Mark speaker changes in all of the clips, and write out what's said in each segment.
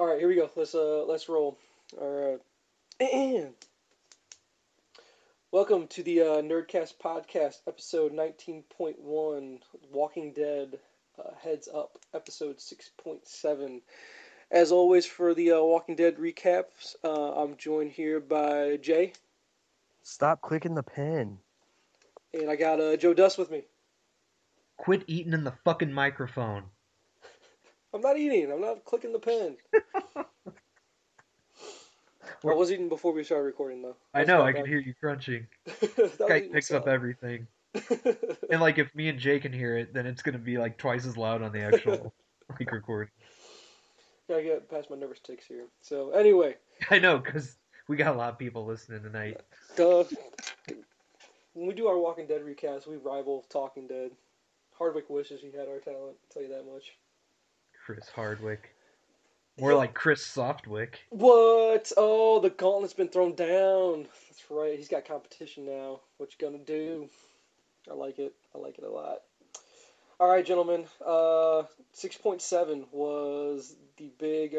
Speaker 1: All right, here we go. Let's roll. All right. Welcome to the Nerdcast podcast, episode 19.1, Walking Dead, Heads Up, episode 6.7. As always, for the Walking Dead recaps, I'm joined here by Jay,
Speaker 2: Stop clicking the pen.
Speaker 1: and I got Joe Dust with me.
Speaker 3: Quit eating in the fucking microphone.
Speaker 1: I'm not eating. I'm not clicking the pen. I was eating before we started recording, though.
Speaker 3: I know, I can hear you crunching.
Speaker 1: That was
Speaker 3: Guy
Speaker 1: eating
Speaker 3: picks up
Speaker 1: salad.
Speaker 3: everything. And like if me and Jay can hear it, then it's gonna be like twice as loud on the actual mic recording.
Speaker 1: Gotta get past my nervous tics here. So, anyway.
Speaker 3: I know, because we got a lot of people listening tonight.
Speaker 1: Duh. When we do our Walking Dead recaps, we rival Talking Dead. Hardwick wishes he had our talent, I'll tell you that much.
Speaker 3: Chris Hardwick. More like Chris Softwick.
Speaker 1: What? Oh, the gauntlet's been thrown down. That's right, he's got competition now. What you gonna do? I like it. I like it a lot. Alright, gentlemen. 6.7 was the big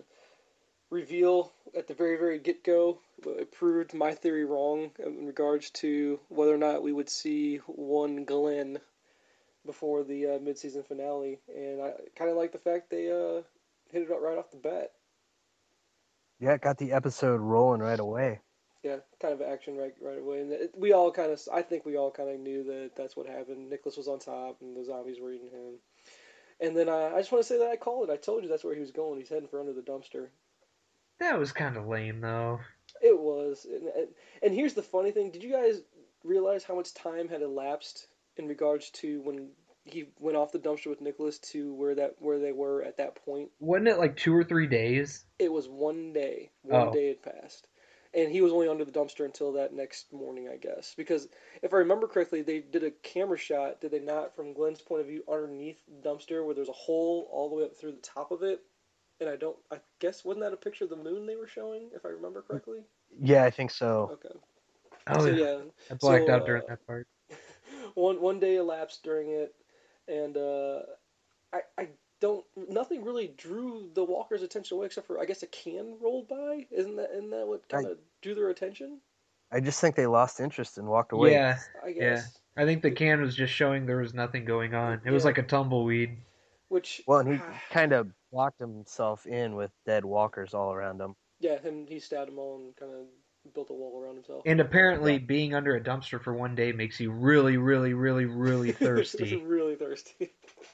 Speaker 1: reveal at the very, very get-go. It proved my theory wrong in regards to whether or not we would see one Glenn before the mid-season finale, and I kind of like the fact they hit it up right off the bat.
Speaker 2: Yeah, it got the episode rolling right away.
Speaker 1: Yeah, kind of action right away, and I think we all kind of knew that that's what happened. Nicholas was on top, and the zombies were eating him. And then I just want to say that I called it. I told you that's where he was going. He's heading for under the dumpster.
Speaker 3: That was kind of lame, though.
Speaker 1: It was, and here's the funny thing. Did you guys realize how much time had elapsed in regards to when he went off the dumpster with Nicholas to where they were at that point?
Speaker 3: Wasn't it like 2 or 3 days?
Speaker 1: It was one day. One
Speaker 3: Oh.
Speaker 1: day had passed. And he was only under the dumpster until that next morning, I guess. Because if I remember correctly, they did a camera shot, did they not, from Glenn's point of view, underneath the dumpster where there's a hole all the way up through the top of it? And I guess, wasn't that a picture of the moon they were showing, if I remember correctly?
Speaker 2: Yeah, I think so.
Speaker 1: Okay.
Speaker 3: Oh,
Speaker 1: So,
Speaker 3: yeah.
Speaker 1: yeah.
Speaker 3: I blacked out during
Speaker 1: So,
Speaker 3: that part.
Speaker 1: one day elapsed during it, and I don't nothing really drew the walkers' attention away except for I guess a can rolled by. Isn't that what kind
Speaker 2: I
Speaker 1: of drew their attention?
Speaker 2: I just think they lost interest and walked away.
Speaker 3: Yeah,
Speaker 1: I
Speaker 3: yeah.
Speaker 1: guess.
Speaker 3: I think the can was just showing there was nothing going on. It was
Speaker 1: Yeah.
Speaker 3: like a tumbleweed.
Speaker 1: Which
Speaker 2: Well, and he kind of blocked himself in with dead walkers all around him.
Speaker 1: yeah, he stabbed them all and kind of built a wall around himself.
Speaker 3: And apparently,
Speaker 2: Yeah.
Speaker 3: being under a dumpster for one day makes you really, really, really, really thirsty.
Speaker 1: Really thirsty.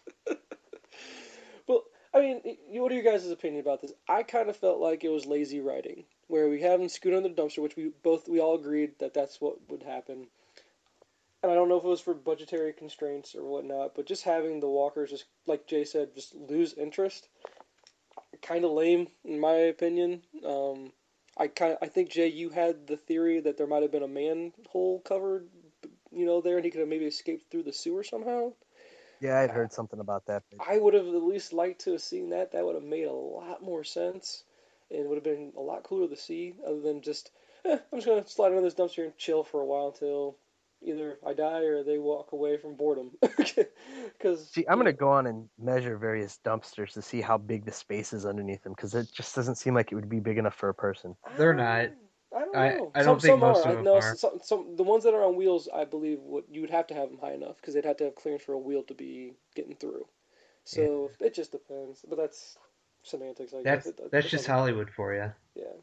Speaker 1: Well, I mean, what are your guys' opinion about this? I kind of felt like it was lazy writing, where we have him scoot under the dumpster, which we all agreed that that's what would happen. And I don't know if it was for budgetary constraints or whatnot, but just having the walkers, just like Jay said, just lose interest, kind of lame in my opinion. I think Jay, you had the theory that there might have been a manhole covered, there, and he could have maybe escaped through the sewer somehow.
Speaker 2: Yeah, I'd heard something about that. But
Speaker 1: I would have at least liked to have seen that. That would have made a lot more sense, and would have been a lot cooler to see, other than just, I'm just gonna slide under this dumpster and chill for a while until either I die or they walk away from boredom. Because
Speaker 2: see, I'm gonna go on and measure various dumpsters to see how big the space is underneath them, because it just doesn't seem like it would be big enough for a person.
Speaker 3: They're not.
Speaker 1: I don't
Speaker 3: I
Speaker 1: know.
Speaker 3: I
Speaker 1: Some
Speaker 3: don't think
Speaker 1: some
Speaker 3: most
Speaker 1: are.
Speaker 3: of them
Speaker 1: No,
Speaker 3: are.
Speaker 1: some the ones that are on wheels, I believe, you would have to have them high enough because they'd have to have clearance for a wheel to be getting through.
Speaker 3: Yeah.
Speaker 1: So it just depends. But that's semantics, I guess.
Speaker 3: That's
Speaker 1: It
Speaker 3: just
Speaker 1: doesn't matter.
Speaker 3: Hollywood for you.
Speaker 1: Yeah.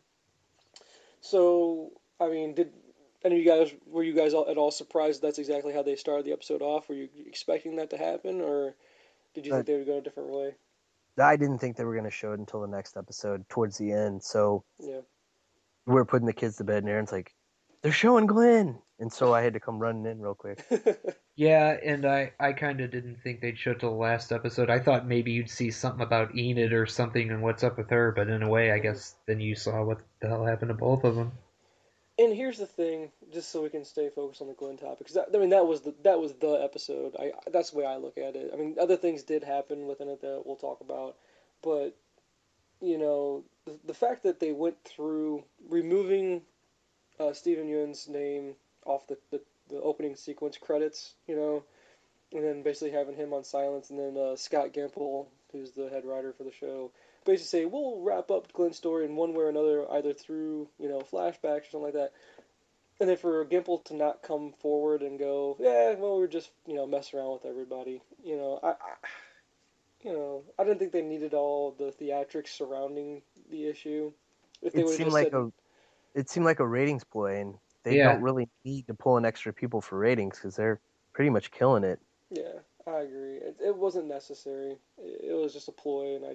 Speaker 1: So I mean, did any of you guys were you guys at all surprised that's exactly how they started the episode off? Were you expecting that to happen, or did you think
Speaker 2: But
Speaker 1: they would go a different way?
Speaker 2: I didn't think they were gonna show it until the next episode, towards the end. So
Speaker 1: Yeah.
Speaker 2: we were putting the kids to bed, and Aaron's like, "They're showing Glenn," and so I had to come running in real quick.
Speaker 3: Yeah, and I kind of didn't think they'd show till the last episode. I thought maybe you'd see something about Enid or something and what's up with her, but in a way, I guess then you saw what the hell happened to both of them.
Speaker 1: And here's the thing, just so we can stay focused on the Glenn topic, because I mean that was the episode. That's the way I look at it. I mean, other things did happen within it that we'll talk about, but the fact that they went through removing Stephen Ewan's name off the opening sequence credits, and then basically having him on silence, and then Scott Gimple, who's the head writer for the show, basically say we'll wrap up Glenn's story in one way or another, either through flashbacks or something like that. And then for Gimple to not come forward and go, yeah, well, we're just messing around with everybody. I didn't think they needed all the theatrics surrounding the issue. If they
Speaker 2: It
Speaker 1: would have
Speaker 2: seemed
Speaker 1: just
Speaker 2: like
Speaker 1: said,
Speaker 2: a ratings ploy, and they
Speaker 3: Yeah.
Speaker 2: don't really need to pull in extra people for ratings because they're pretty much killing it.
Speaker 1: yeah, I agree. It wasn't necessary. It was just a ploy, and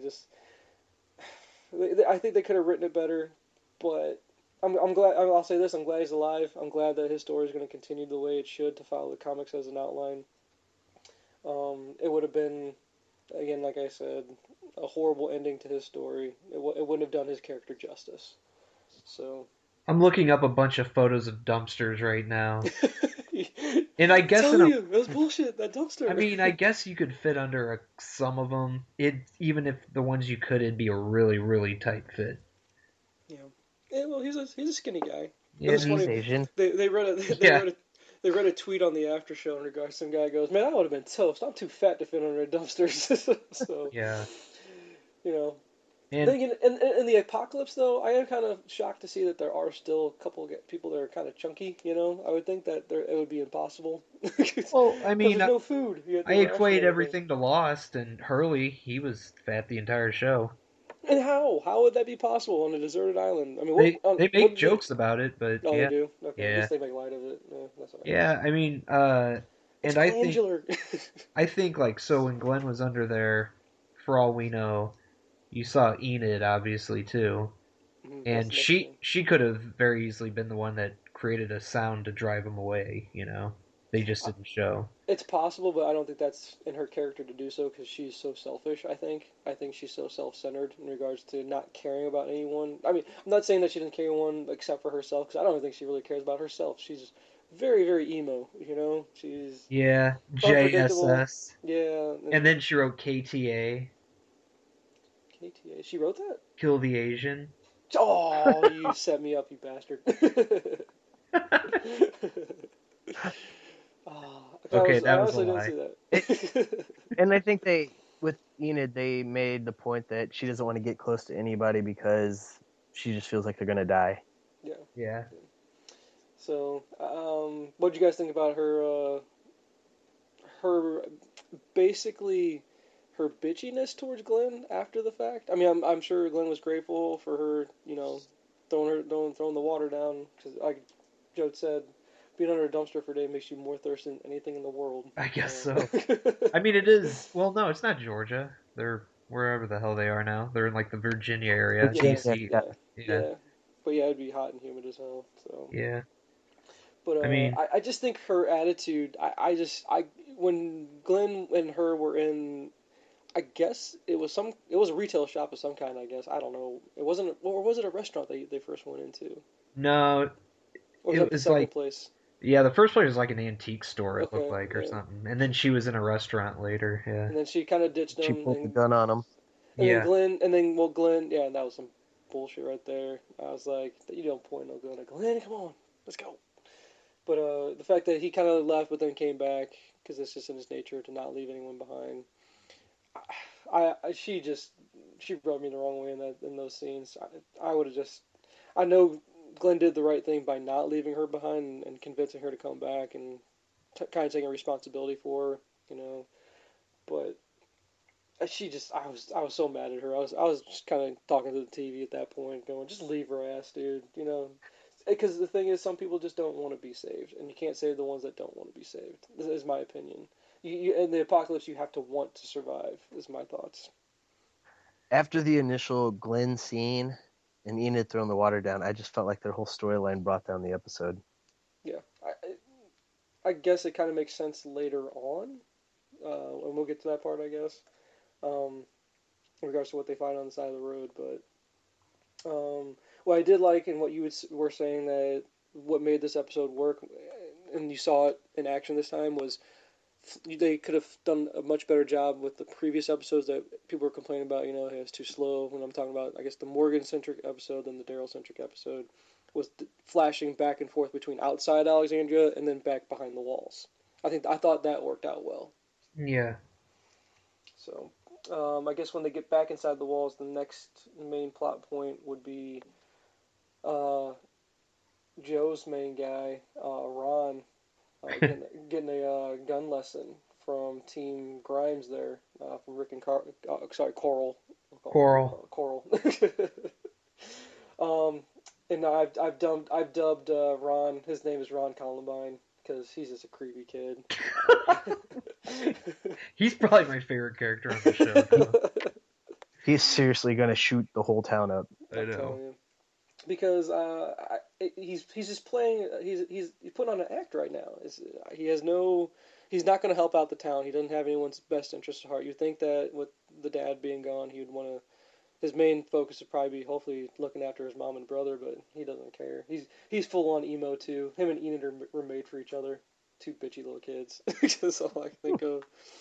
Speaker 1: I think they could have written it better, but I'm glad. I'll say this: I'm glad he's alive. I'm glad that his story is going to continue the way it should to follow the comics as an outline. It would have been, again, like I said, a horrible ending to his story. It wouldn't have done his character justice. So,
Speaker 3: I'm looking up a bunch of photos of dumpsters right now.
Speaker 1: I'm
Speaker 3: And I guess
Speaker 1: telling you, it was bullshit. That dumpster.
Speaker 3: I guess you could fit under some of them. Even if the ones you could, it'd be a really, really tight fit.
Speaker 1: Yeah. Yeah. Well, he's a skinny guy. It
Speaker 3: Yeah,
Speaker 1: was
Speaker 2: And he's
Speaker 1: funny.
Speaker 2: Asian.
Speaker 1: They read a
Speaker 3: yeah,
Speaker 1: they read a tweet on the after show in regards. Some guy goes, "Man, I would have been toast. I'm too fat to fit under a dumpster." So,
Speaker 3: yeah.
Speaker 1: you know. Then
Speaker 3: And
Speaker 1: again, in the apocalypse, though, I am kind of shocked to see that there are still a couple of people that are kind of chunky. I would think that it would be impossible because
Speaker 3: well, I mean,
Speaker 1: there's no food. You have
Speaker 3: I
Speaker 1: to ration
Speaker 3: equate
Speaker 1: everything.
Speaker 3: everything to Lost, and Hurley, he was fat the entire show.
Speaker 1: And how? How would that be possible on a deserted island? I mean,
Speaker 3: They
Speaker 1: what
Speaker 3: make
Speaker 1: did they?
Speaker 3: jokes about it, but
Speaker 1: Oh, they
Speaker 3: yeah,
Speaker 1: do. Okay, at
Speaker 3: yeah,
Speaker 1: least they make light of it. Yeah, that's all right.
Speaker 3: yeah. I mean,
Speaker 1: It's
Speaker 3: and
Speaker 1: glandular.
Speaker 3: I think like so when Glenn was under there, for all we know, you saw Enid obviously too,
Speaker 1: That's
Speaker 3: and
Speaker 1: the next thing.
Speaker 3: she could have very easily been the one that created a sound to drive him away. They just
Speaker 1: I,
Speaker 3: didn't show.
Speaker 1: it's possible, but I don't think that's in her character to do so because she's so selfish. I think she's so self-centered in regards to not caring about anyone. I mean, I'm not saying that she doesn't care anyone except for herself because I don't even think she really cares about herself. She's very, very emo. She's
Speaker 3: Yeah,
Speaker 1: unpredictable.
Speaker 3: JSS,
Speaker 1: Yeah,
Speaker 3: and
Speaker 1: and
Speaker 3: then she wrote KTA,
Speaker 1: KTA. She wrote that.
Speaker 3: Kill the Asian.
Speaker 1: Oh, you set me up, you bastard.
Speaker 3: Okay,
Speaker 1: I
Speaker 3: that was a
Speaker 1: honestly didn't
Speaker 3: lie.
Speaker 1: see
Speaker 2: It,
Speaker 1: that.
Speaker 2: and I think with Enid, they made the point that she doesn't want to get close to anybody because she just feels like they're gonna die.
Speaker 1: Yeah.
Speaker 3: Yeah.
Speaker 1: So, what did you guys think about her basically her bitchiness towards Glenn after the fact? I mean, I'm sure Glenn was grateful for her, throwing the water down because, like Joe said, being under a dumpster for a day makes you more thirsty than anything in the world.
Speaker 3: I guess
Speaker 1: So,
Speaker 3: so. I mean, it is. Well, no, it's not Georgia. They're wherever the hell they are now. They're in like the Virginia area,
Speaker 1: yeah,
Speaker 2: Virginia,
Speaker 3: DC.
Speaker 2: yeah.
Speaker 1: yeah,
Speaker 3: Yeah,
Speaker 1: yeah. But yeah, it'd be hot and humid as hell. So.
Speaker 3: yeah.
Speaker 1: But
Speaker 3: I mean,
Speaker 1: I just think her attitude. When Glenn and her were in, I guess it was a retail shop of some kind. I guess I don't know. It wasn't, or was it a restaurant they first went into,
Speaker 3: no,
Speaker 1: or was
Speaker 3: it
Speaker 1: that the
Speaker 3: was
Speaker 1: second
Speaker 3: like
Speaker 1: place?
Speaker 3: yeah. The first place was like an antique store. It looked
Speaker 1: Okay,
Speaker 3: like or
Speaker 1: yeah.
Speaker 3: something, and then she was in a restaurant later. Yeah,
Speaker 1: And then she kind of ditched
Speaker 2: She
Speaker 1: him,
Speaker 2: pulled the gun on him.
Speaker 3: yeah.
Speaker 1: Glenn, yeah, that was some bullshit right there. I was like, you don't point no gun at Glenn. Come on, let's go. But the fact that he kind of left but then came back because it's just in his nature to not leave anyone behind. She rubbed me the wrong way in those scenes. I would have just I know Glenn did the right thing by not leaving her behind and convincing her to come back and kind of taking responsibility for her, you know. But I was so mad at her. I was just kind of talking to the TV at that point, going, just leave her ass, dude. Because the thing is, some people just don't want to be saved, and you can't save the ones that don't want to be saved. This is my opinion. In the apocalypse, you have to want to survive. Is my thoughts.
Speaker 2: After the initial Glenn scene and Enid throwing the water down, I just felt like their whole storyline brought down the episode.
Speaker 1: Yeah, I guess it kind of makes sense later on, and we'll get to that part, I guess, in regards to what they find on the side of the road. But what I did like, and what were saying that what made this episode work, and you saw it in action this time, was they could have done a much better job with the previous episodes that people were complaining about. Hey, it's too slow. When I'm talking about, I guess, the Morgan centric episode and the Daryl centric episode was flashing back and forth between outside Alexandria and then back behind the walls. I thought that worked out well.
Speaker 3: Yeah.
Speaker 1: So I guess when they get back inside the walls, the next main plot point would be uh, Joe's main guy, Ron, getting a gun lesson from Team Grimes there, from Rick and Coral.
Speaker 3: Coral.
Speaker 1: Coral. um, and I've dubbed Ron. His name is Ron Columbine because he's just a creepy kid.
Speaker 3: He's probably my favorite character on the show. Though.
Speaker 2: He's seriously gonna shoot the whole town up.
Speaker 3: I
Speaker 1: I'm
Speaker 3: know.
Speaker 1: telling you. Because he's just playing. He's putting on an act right now. He has no. He's not going to help out the town. He doesn't have anyone's best interest at heart. You think that with the dad being gone, he would want to. His main focus would probably be hopefully looking after his mom and brother, but he doesn't care. He's full on emo too. Him and Enid were made for each other. Two bitchy little kids. That's all I can think of.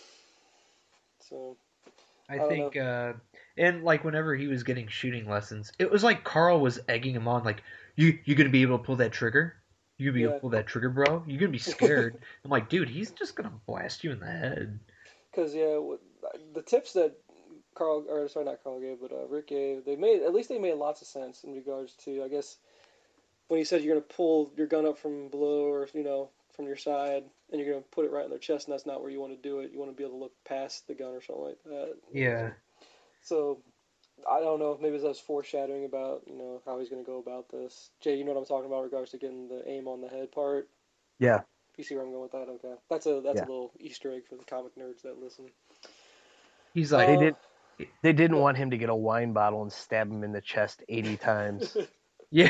Speaker 1: So.
Speaker 3: I
Speaker 1: don't
Speaker 3: think, and like whenever he was getting shooting lessons, it was like Carl was egging him on, like, you gonna be able to pull that trigger? You gonna be able
Speaker 1: Yeah.
Speaker 3: to pull that trigger, bro? You gonna be scared? I'm like, dude, he's just gonna blast you in the head.
Speaker 1: Because the tips that Carl, or sorry, not Carl gave, but Rick gave, they made lots of sense in regards to, I guess, when he said you're gonna pull your gun up from below or from your side, and you're gonna put it right in their chest, and that's not where you want to do it. You want to be able to look past the gun or something like that.
Speaker 3: Yeah.
Speaker 1: So I don't know if maybe that's foreshadowing about how he's gonna go about this. Jay, you know what I'm talking about in regards to getting the aim on the head part.
Speaker 2: Yeah.
Speaker 1: You see where I'm going with that? Okay, that's a
Speaker 2: Yeah.
Speaker 1: little Easter egg for the comic nerds that listen.
Speaker 3: He's like,
Speaker 2: They didn't
Speaker 1: Yeah.
Speaker 2: want him to get a wine bottle and stab him in the chest 80 times.
Speaker 3: yeah,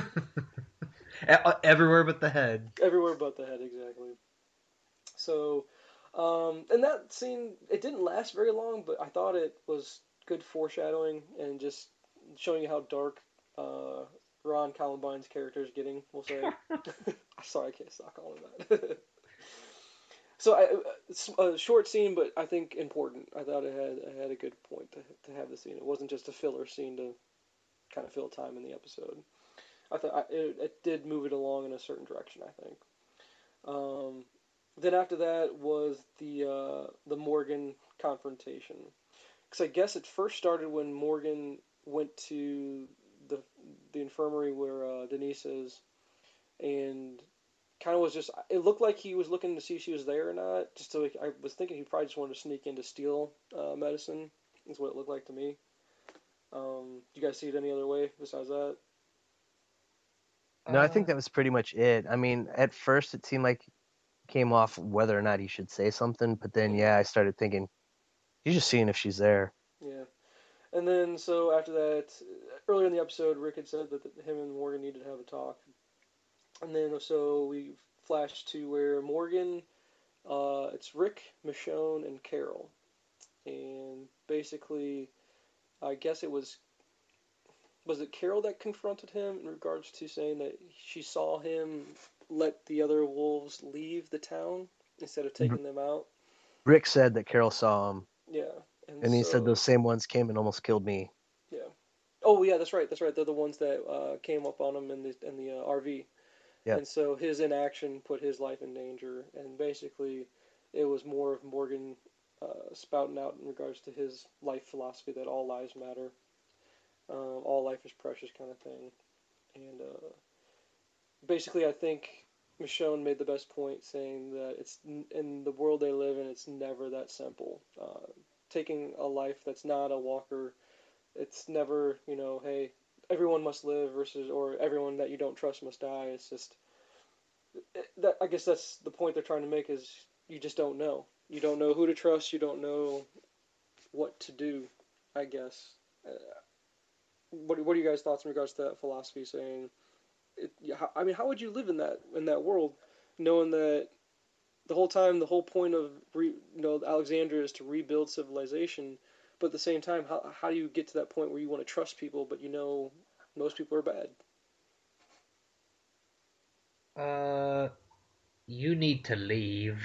Speaker 3: everywhere but the head.
Speaker 1: Everywhere but the head, exactly. So, and that scene, it didn't last very long, but I thought it was good foreshadowing and just showing you how dark Ron Columbine's character is getting, we'll say. Sorry, I can't stop calling him that. So, it's a short scene, but I think important. I thought it had a good point to have the scene. It wasn't just a filler scene to kind of fill time in the episode. I thought it did move it along in a certain direction, I think. Um, then after that was the Morgan confrontation, because I guess it first started when Morgan went to the the infirmary where Denise is, and kind of was just, it looked like he was looking to see if she was there or not. Just so I was thinking he probably just wanted to sneak in to steal medicine. Is what it looked like to me. Do you guys see it any other way besides that?
Speaker 2: No, I think that was pretty much it. I mean, at first it seemed like it came off whether or not he should say something, but then yeah, I started thinking he's just seeing if she's there.
Speaker 1: Yeah. And then, so after that, earlier in the episode, Rick had said that him and Morgan needed to have a talk. And then, so we flash to where Morgan, it's Rick, Michonne, and Carol. And basically, I guess was it Carol that confronted him in regards to saying that she saw him let the other wolves leave the town instead of taking them out?
Speaker 2: Rick said that Carol saw him,
Speaker 1: Yeah.
Speaker 2: and he said those same ones came and almost killed me.
Speaker 1: Yeah. Oh yeah, that's right. That's right. They're the ones that came up on him in the RV.
Speaker 2: Yeah.
Speaker 1: And so his inaction put his life in danger. And basically, it was more of Morgan spouting out in regards to his life philosophy that all lives matter, all life is precious, kind of thing. And basically, I think Michonne made the best point, saying that it's in the world they live in, it's never that simple. Taking a life that's not a walker, it's never, hey, everyone must live versus, or everyone that you don't trust must die. It's just that, I guess that's the point they're trying to make, is you just don't know. You don't know who to trust. You don't know what to do, I guess. What are you guys' thoughts in regards to that philosophy? Saying, I mean, how would you live in that world, knowing that the whole time, the whole point of Alexandria is to rebuild civilization, but at the same time, how do you get to that point where you want to trust people, but most people are bad?
Speaker 3: You need to leave.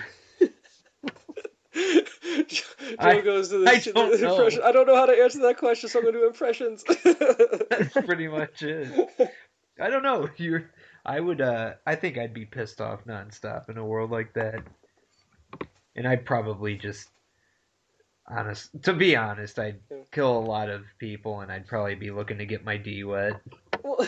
Speaker 1: Joe goes to
Speaker 3: I
Speaker 1: the
Speaker 3: don't know.
Speaker 1: impression. I don't know how to answer that question, so I'm going to do impressions.
Speaker 3: That's pretty much it. I don't know. I think I'd be pissed off nonstop in a world like that. And I'd probably just To be honest, I'd
Speaker 1: Yeah.
Speaker 3: kill a lot of people, and I'd probably be looking to get my D wet.
Speaker 1: Well,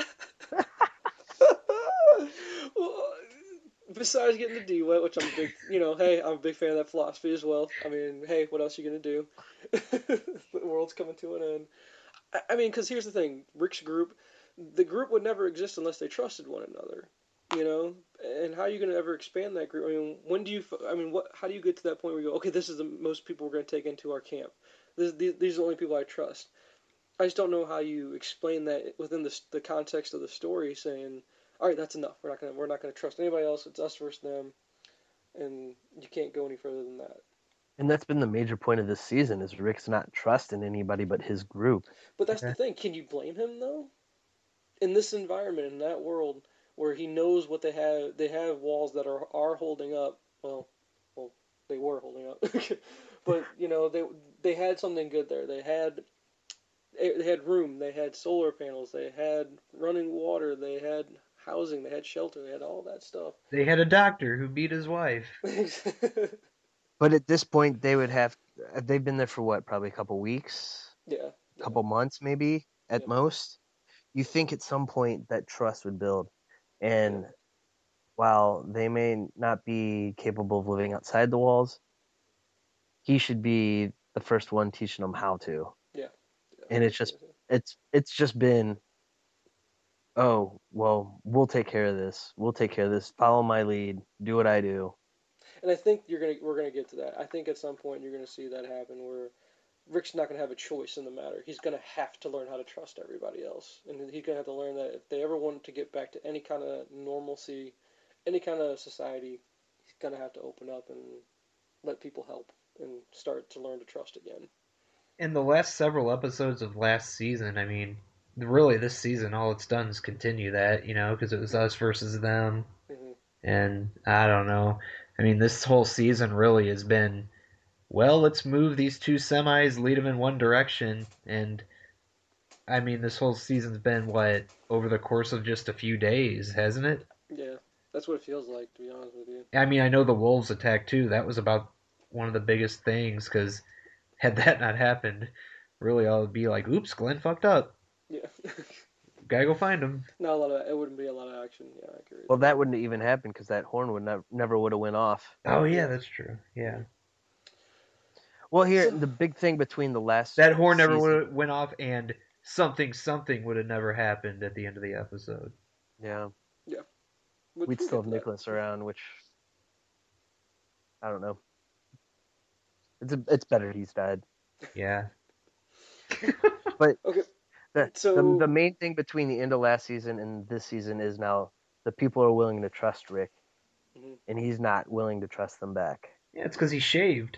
Speaker 1: well, besides getting the D wet, which I'm a big, hey, I'm a big fan of that philosophy as well. I mean, hey, what else are you gonna do? The world's coming to an end. I mean, because here's the thing, Rick's group, the group would never exist unless they trusted one another, And how are you gonna ever expand that group? I mean, when do you? I mean, what? How do you get to that point where you go, okay, this is the most people we're gonna take into our camp. These are the only people I trust. I just don't know how you explain that within the context of the story, saying, "All right, that's enough. We're not gonna trust anybody else. It's us versus them," and you can't go any further than that.
Speaker 2: And that's been the major point of this season is Rick's not trusting anybody but his group.
Speaker 1: But that's the
Speaker 3: Okay.
Speaker 1: thing. Can you blame him though? In this environment, in that world, where he knows what they have walls that are holding up. Well, they were holding up, but they had something good there. They had room. They had solar panels. They had running water. They had housing. They had shelter. They had all that stuff.
Speaker 3: They had a doctor who beat his wife.
Speaker 2: But at this point, they've been there for what, probably a couple weeks,
Speaker 1: Yeah.
Speaker 2: couple months maybe at
Speaker 1: Yeah.
Speaker 2: most. You think at some point that trust would build.
Speaker 1: Yeah.
Speaker 2: And while they may not be capable of living outside the walls, he should be the first one teaching them how to.
Speaker 1: Yeah.
Speaker 2: And it's just been, oh, well, we'll take care of this. We'll take care of this. Follow my lead. Do what I do.
Speaker 1: And I think we're gonna get to that. I think at some point you're gonna see that happen where Rick's not gonna have a choice in the matter. He's gonna have to learn how to trust everybody else, and he's gonna have to learn that if they ever want to get back to any kind of normalcy, any kind of society, he's gonna have to open up and let people help and start to learn to trust again.
Speaker 3: In the last several episodes of last season, I mean, really this season, all it's done is continue that, because it was
Speaker 1: Yeah.
Speaker 3: us versus them.
Speaker 1: Hmm.
Speaker 3: And I don't know. I mean, this whole season really has been, well, let's move these two semis, lead them in one direction. And I mean, this whole season's been, what, over the course of just a few days, hasn't it?
Speaker 1: Yeah, that's what it feels like, to be honest with you.
Speaker 3: I mean, I know the Wolves attack too. That was about one of the biggest things because had that not happened, really all would be like, oops, Glenn fucked up.
Speaker 1: Yeah.
Speaker 3: Gotta go find him.
Speaker 1: Not a lot of it wouldn't be a lot of action. Yeah, I agree with
Speaker 2: Well,
Speaker 1: you.
Speaker 2: that wouldn't even happen because that horn would never would have went off.
Speaker 3: Oh, yeah,
Speaker 1: Yeah.
Speaker 3: that's true. Yeah.
Speaker 2: Well, here,
Speaker 1: So
Speaker 2: the big thing between the last
Speaker 3: That horn never
Speaker 2: season.
Speaker 3: would went off, and something would have never happened at the end of the episode.
Speaker 2: Yeah.
Speaker 1: yeah,
Speaker 2: We'd
Speaker 1: we'll
Speaker 2: still
Speaker 1: get
Speaker 2: have
Speaker 1: to that.
Speaker 2: Nicholas around, which I don't know. It's better he's died.
Speaker 3: Yeah.
Speaker 2: But
Speaker 1: Okay,
Speaker 2: the
Speaker 1: so
Speaker 2: main thing between the end of last season and this season is now the people are willing to trust Rick,
Speaker 1: mhm.
Speaker 2: and he's not willing to trust them back.
Speaker 3: Yeah, it's because he shaved.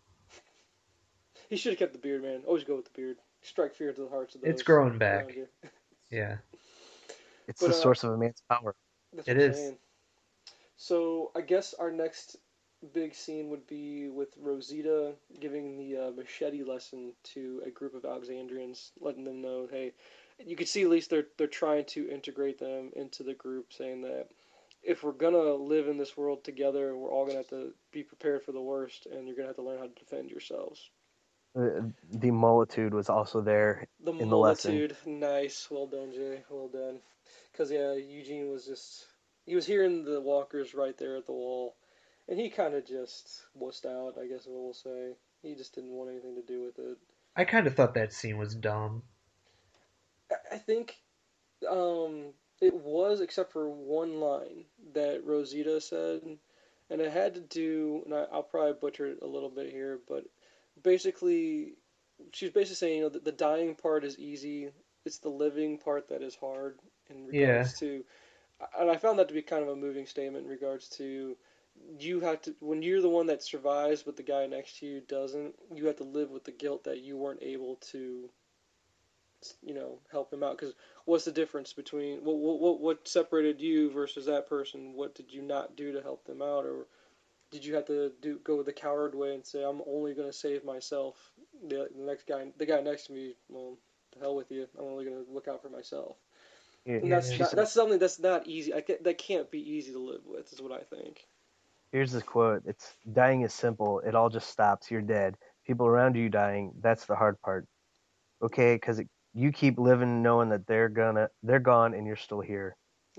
Speaker 1: He should have kept the beard, man. Always go with the beard. Strike fear into the hearts of
Speaker 3: It's
Speaker 1: those
Speaker 3: growing
Speaker 1: around
Speaker 3: back.
Speaker 1: you.
Speaker 3: Yeah,
Speaker 2: It's
Speaker 1: But
Speaker 2: the source of a man's power.
Speaker 1: that's
Speaker 3: it
Speaker 1: what I'm
Speaker 3: is.
Speaker 1: saying. So I guess our next big scene would be with Rosita giving the machete lesson to a group of Alexandrians, letting them know, hey, you can see at least they're trying to integrate them into the group, saying that if we're gonna live in this world together, we're all gonna have to be prepared for the worst, and you're gonna have to learn how to defend yourselves.
Speaker 2: The multitude was also there
Speaker 1: The
Speaker 2: in the lesson.
Speaker 1: multitude, nice, well done, Jay, well done. Because yeah, Eugene was he was hearing the walkers right there at the wall, and he kind of just wussed out, I guess is what we'll say. He just didn't want anything to do with it.
Speaker 3: I kind of thought that scene was dumb.
Speaker 1: I think it was, except for one line that Rosita said, and it had to do, and I'll probably butcher it a little bit here, but basically, she's basically saying, that the dying part is easy, it's the living part that is hard in
Speaker 3: Yeah,
Speaker 1: regards to, and I found that to be kind of a moving statement in regards to, you have to, when you're the one that survives but the guy next to you doesn't, you have to live with the guilt that you weren't able to help him out. Because what's the difference between what separated you versus that person? What did you not do to help them out, or did you have to go the coward way and say, I'm only going to save myself? The guy next to me, well, the hell with you. I'm only going to look out for myself. And
Speaker 3: yeah.
Speaker 2: She said,
Speaker 1: that's something that's not easy. That can't be easy to live with, is what I think.
Speaker 2: here's this quote. It's dying is simple. It all just stops. You're dead. people around you dying, that's the hard part. Okay, because you keep living knowing that they're gone and you're still here.
Speaker 1: Yeah.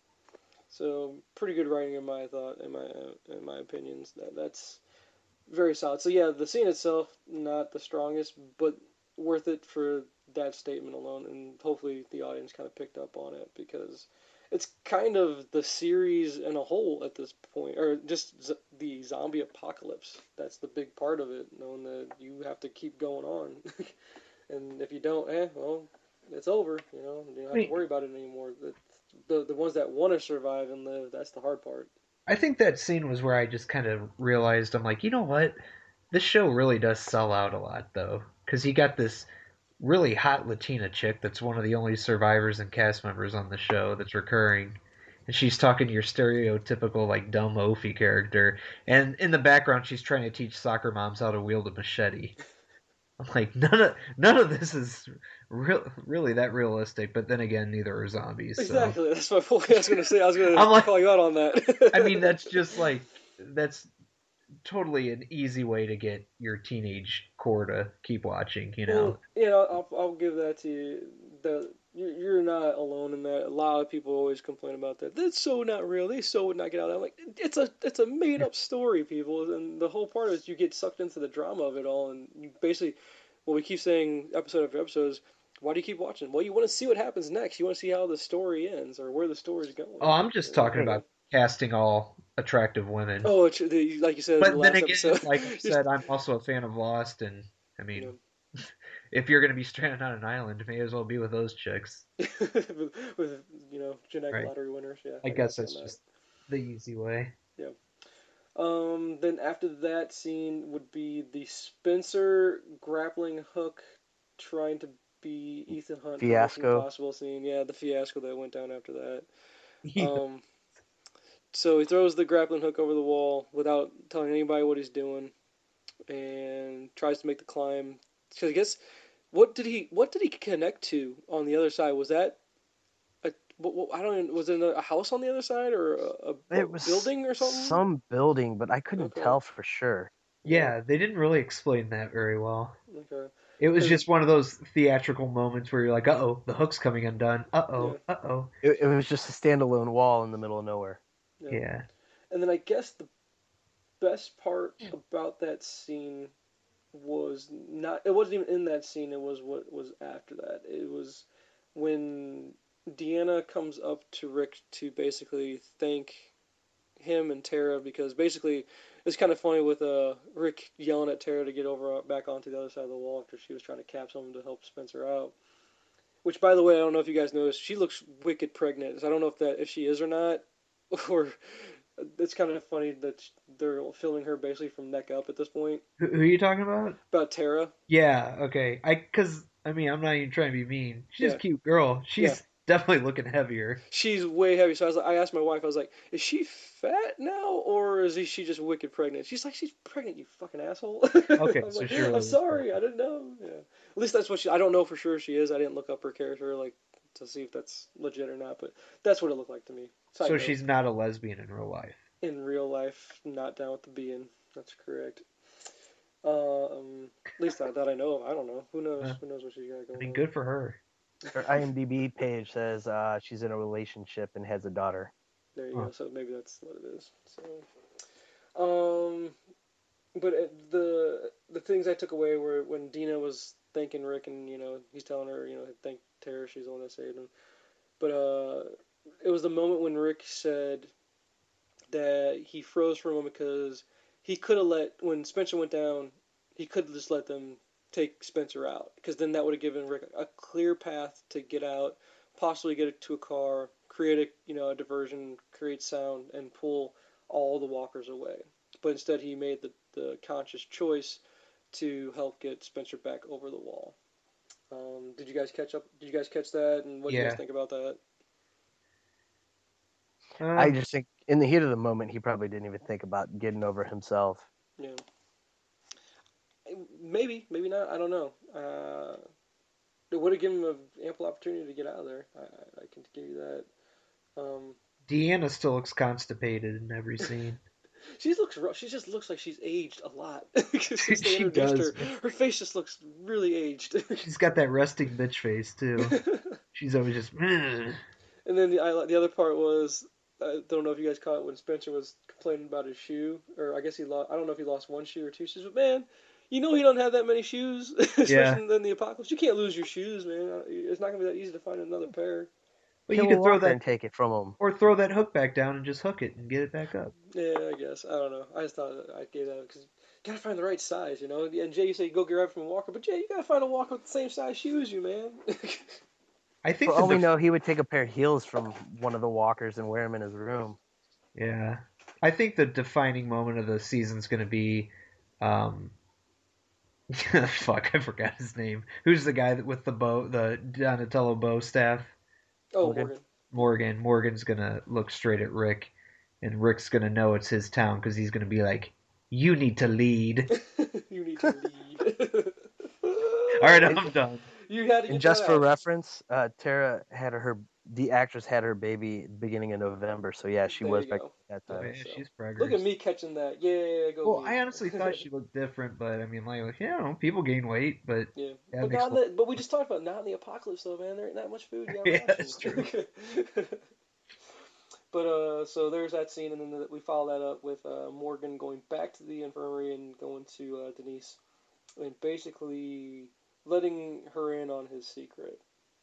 Speaker 1: So pretty good writing in my thought, in my opinions. That's very solid. So yeah, the scene itself not the strongest, but worth it for that statement alone, and hopefully the audience kind of picked up on it because it's kind of the series in a whole at this point, or just the zombie apocalypse. That's the big part of it, knowing that you have to keep going on, and if you don't, well, it's over. You don't
Speaker 3: I
Speaker 1: have to
Speaker 3: mean,
Speaker 1: worry about it anymore. The ones that want to survive and live, that's the hard part.
Speaker 3: I think that scene was where I just kind of realized I'm like, you know what? This show really does sell out a lot though, because you got this really hot Latina chick that's one of the only survivors and cast members on the show that's recurring. And she's talking to your stereotypical like dumb Ophi character, and in the background she's trying to teach soccer moms how to wield a machete. I'm like none of this is really that realistic. But then again, neither are zombies. So
Speaker 1: Exactly. That's my point. I was gonna say. I was gonna
Speaker 3: I'm like,
Speaker 1: call you out on
Speaker 3: I mean,
Speaker 1: that.
Speaker 3: that's just like that's totally an easy way to get your teenage core to keep watching. You
Speaker 1: Well,
Speaker 3: know,
Speaker 1: I'll give that to you. You're not alone in that. A lot of people always complain about that. That's so not real. They so would not get out. I'm like, it's a made up story, people. And the whole part is you get sucked into the drama of it all, and you basically, well, we keep saying episode after episode is, why do you keep watching? Well, you want to see what happens next. You want to see how the story ends or where the story's
Speaker 3: oh,
Speaker 1: going.
Speaker 3: I'm just talking about casting all attractive women.
Speaker 1: Oh, like you said in the
Speaker 3: But then
Speaker 1: last
Speaker 3: again,
Speaker 1: episode,
Speaker 3: like I
Speaker 1: just
Speaker 3: said, I'm also a fan of Lost, and I
Speaker 1: you
Speaker 3: mean,
Speaker 1: know.
Speaker 3: if you're gonna be stranded on an island, may as well be with those chicks,
Speaker 1: with genetic
Speaker 3: right?
Speaker 1: lottery winners. Yeah,
Speaker 3: I
Speaker 1: I got
Speaker 3: guess
Speaker 1: you on
Speaker 3: that's
Speaker 1: that.
Speaker 3: just the easy way.
Speaker 1: Yeah. Then after that scene would be the Spencer grappling hook trying to be Ethan Hunt from Mission
Speaker 2: Fiasco.
Speaker 1: Impossible scene. Yeah, the fiasco that went down after that.
Speaker 3: Yeah.
Speaker 1: Um, so he throws the grappling hook over the wall without telling anybody what he's doing, and tries to make the climb. Because I guess what did he connect to on the other side? Was that I don't even, was it a house on the other side or a
Speaker 2: It was
Speaker 1: building or something?
Speaker 2: some building, but I couldn't
Speaker 1: Okay,
Speaker 2: tell for sure.
Speaker 1: yeah,
Speaker 3: Yeah, they didn't really explain that very well.
Speaker 1: okay,
Speaker 3: It was
Speaker 1: because
Speaker 3: just one of those theatrical moments where you're like, uh oh, the hook's coming undone. Uh
Speaker 1: yeah,
Speaker 3: oh, uh oh.
Speaker 2: It was just a standalone wall in the middle of nowhere.
Speaker 1: yeah,
Speaker 3: Yeah.
Speaker 1: and then I guess the best part about that scene was not it wasn't even in that scene. It was what was after that. It was when Deanna comes up to Rick to basically thank him and Tara because basically it's kind of funny with Rick yelling at Tara to get over back onto the other side of the wall after she was trying to cap someone to help Spencer out. Which, by the way, I don't know if you guys noticed, she looks wicked pregnant. So I don't know if she is or not, or it's kind of funny that they're filming her basically from neck up at this point.
Speaker 3: Who are you talking about?
Speaker 1: About Tara,
Speaker 3: Yeah, okay. Cause I mean, I'm not even trying to be mean. She's a
Speaker 1: yeah,
Speaker 3: cute girl.
Speaker 1: yeah,
Speaker 3: She's definitely looking heavier.
Speaker 1: she's way heavy. So I asked my wife, I was like, is she fat now, or is she just wicked pregnant? She's like, she's pregnant, you fucking asshole.
Speaker 3: Okay,
Speaker 1: I'm
Speaker 3: so
Speaker 1: like,
Speaker 3: she
Speaker 1: I'm
Speaker 3: really is
Speaker 1: sorry, I
Speaker 3: pregnant.
Speaker 1: didn't know. Yeah, at least that's what she. I don't know for sure she is. I didn't look up her character like to see if that's legit or not, but that's what it looked like to me. Side
Speaker 3: So
Speaker 1: note.
Speaker 3: she's not a lesbian in real life.
Speaker 1: In real life, not down with the being. That's correct. At least that I know of. I don't know. Who knows?
Speaker 3: Uh,
Speaker 1: Who knows what she's got
Speaker 3: I
Speaker 1: going
Speaker 3: mean,
Speaker 1: on?
Speaker 3: good for her.
Speaker 2: Her IMDb page says she's in a relationship and has a daughter.
Speaker 1: There you
Speaker 3: Huh.
Speaker 1: go. So maybe that's what it is. Um, but the things I took away were when Dina was thanking Rick, and he's telling her, thank Tara, she's the one that saved him. But it was the moment when Rick said that he froze for a moment because he could have when Spencer went down, he could have just let them take Spencer out because then that would have given Rick a clear path to get out, possibly get it to a car, create a diversion, create sound, and pull all the walkers away. But instead, he made the conscious choice to help get Spencer back over the wall. Did you guys catch up? Did you guys catch that? And what do you guys
Speaker 3: Yeah.
Speaker 1: think about that?
Speaker 2: I
Speaker 3: Um,
Speaker 2: just think in the heat of the moment, he probably didn't even think about getting over himself.
Speaker 1: Yeah, maybe, maybe not. I don't know. It would have given him an ample opportunity to get out of there. I can give you that. Um,
Speaker 3: Deanna still looks constipated in every scene.
Speaker 1: She looks rough. She just looks like she's aged a lot. Since they
Speaker 3: She
Speaker 1: introduced
Speaker 3: does.
Speaker 1: her face just looks really aged.
Speaker 3: She's got that resting bitch face too. She's always just. "Ugh."
Speaker 1: And then the other part was, I don't know if you guys caught it when Spencer was complaining about his shoe, or I guess he lost. I don't know if he lost one shoe or two shoes, but man, you know he don't have that many shoes,
Speaker 3: Yeah.
Speaker 1: especially in the apocalypse. You can't lose your shoes, man. It's not gonna be that easy to find another pair.
Speaker 3: But you
Speaker 2: Kill a
Speaker 3: could throw
Speaker 2: walker
Speaker 3: that
Speaker 2: and take it from him.
Speaker 3: or throw that hook back down and just hook it and get it back up.
Speaker 1: Yeah, I guess. I don't know. I just thought I gave that because you gotta find the right size, you know. And Jay, you say go grab from a walker, but Jay, you gotta find a walker with the same size shoes as you, man.
Speaker 3: I
Speaker 2: For
Speaker 3: think
Speaker 2: all we know, he would take a pair of heels from one of the walkers and wear them in his room.
Speaker 3: yeah. I think the defining moment of the season's going to be, um, fuck, I forgot his name. Who's the guy with the bow, the Donatello bow staff?
Speaker 1: Oh,
Speaker 2: Morgan.
Speaker 1: Morgan.
Speaker 3: Morgan's gonna look straight at Rick, and Rick's gonna know it's his town because he's gonna be like, "You need to lead."
Speaker 1: You need to lead.
Speaker 3: All right, I'm done.
Speaker 1: You had to
Speaker 2: And
Speaker 1: get
Speaker 2: just
Speaker 1: that
Speaker 2: for
Speaker 1: out.
Speaker 2: reference, Tara had the actress had her baby beginning of November, so yeah, she
Speaker 1: There
Speaker 2: was
Speaker 1: you
Speaker 2: back
Speaker 1: go.
Speaker 2: at that
Speaker 3: Oh
Speaker 2: time.
Speaker 3: yeah,
Speaker 1: So,
Speaker 3: she's
Speaker 1: look at
Speaker 3: preggers.
Speaker 1: me catching that. Yeah, go
Speaker 3: Well,
Speaker 1: me.
Speaker 3: I honestly thought she looked different, but I mean, like, yeah, I don't know, people gain weight, but
Speaker 1: Yeah,
Speaker 3: that
Speaker 1: but
Speaker 3: makes
Speaker 1: not in the, but we just talked about not in the apocalypse though, man. There ain't that much food. You got
Speaker 3: yeah,
Speaker 1: rations.
Speaker 3: that's true.
Speaker 1: But so there's that scene, and then we follow that up with Morgan going back to the infirmary and going to Denise, and basically letting her in on his secret.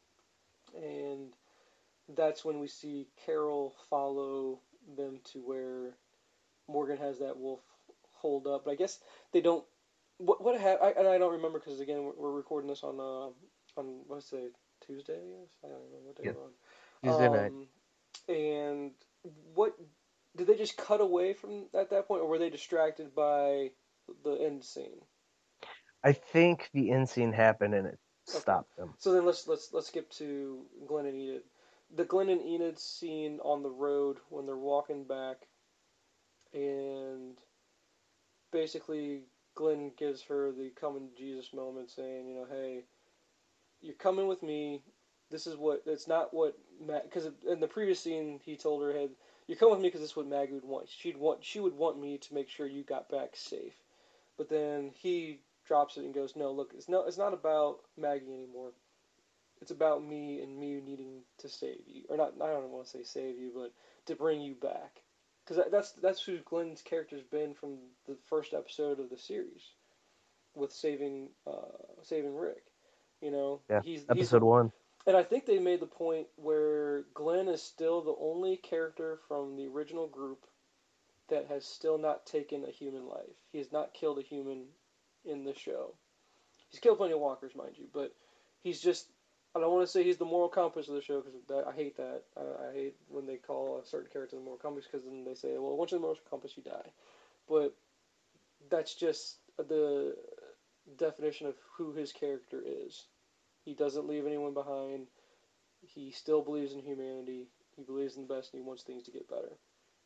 Speaker 1: And that's when we see Carol follow them to where Morgan has that wolf holed up. But I guess they don't. What happened? And I don't remember because again we're recording this on what's it, Tuesday? I guess I don't remember what day
Speaker 3: Yep.
Speaker 2: Tuesday
Speaker 1: we're
Speaker 2: night.
Speaker 1: on. And what did they just cut away from at that point, or were they distracted by the end scene?
Speaker 2: I think the end scene happened and it
Speaker 1: Okay,
Speaker 2: stopped them.
Speaker 1: so then let's skip to Glenn and Enid. The Glenn and Enid scene on the road when they're walking back, and basically Glenn gives her the coming to Jesus moment, saying, you know, hey, you're coming with me. This is what it's not what because in the previous scene he told her, hey, you're coming with me because this is what Maggie would want. She would want me to make sure you got back safe. But then he drops it and goes, no, look, it's not about Maggie anymore. It's about me and me needing to save you, or not. I don't want to say save you, but to bring you back, because that's who Glenn's character's been from the first episode of the series, with saving Rick. You know,
Speaker 2: Yeah,
Speaker 1: he's the,
Speaker 2: episode 1.
Speaker 1: and I think they made the point where Glenn is still the only character from the original group that has still not taken a human life. He has not killed a human in the show. He's killed plenty of walkers, mind you, but he's just. I don't want to say he's the moral compass of the show because I hate that. I hate when they call a certain character the moral compass because then they say, well, once you're the moral compass, you die. But that's just the definition of who his character is. He doesn't leave anyone behind. He still believes in humanity. He believes in the best and he wants things to get better.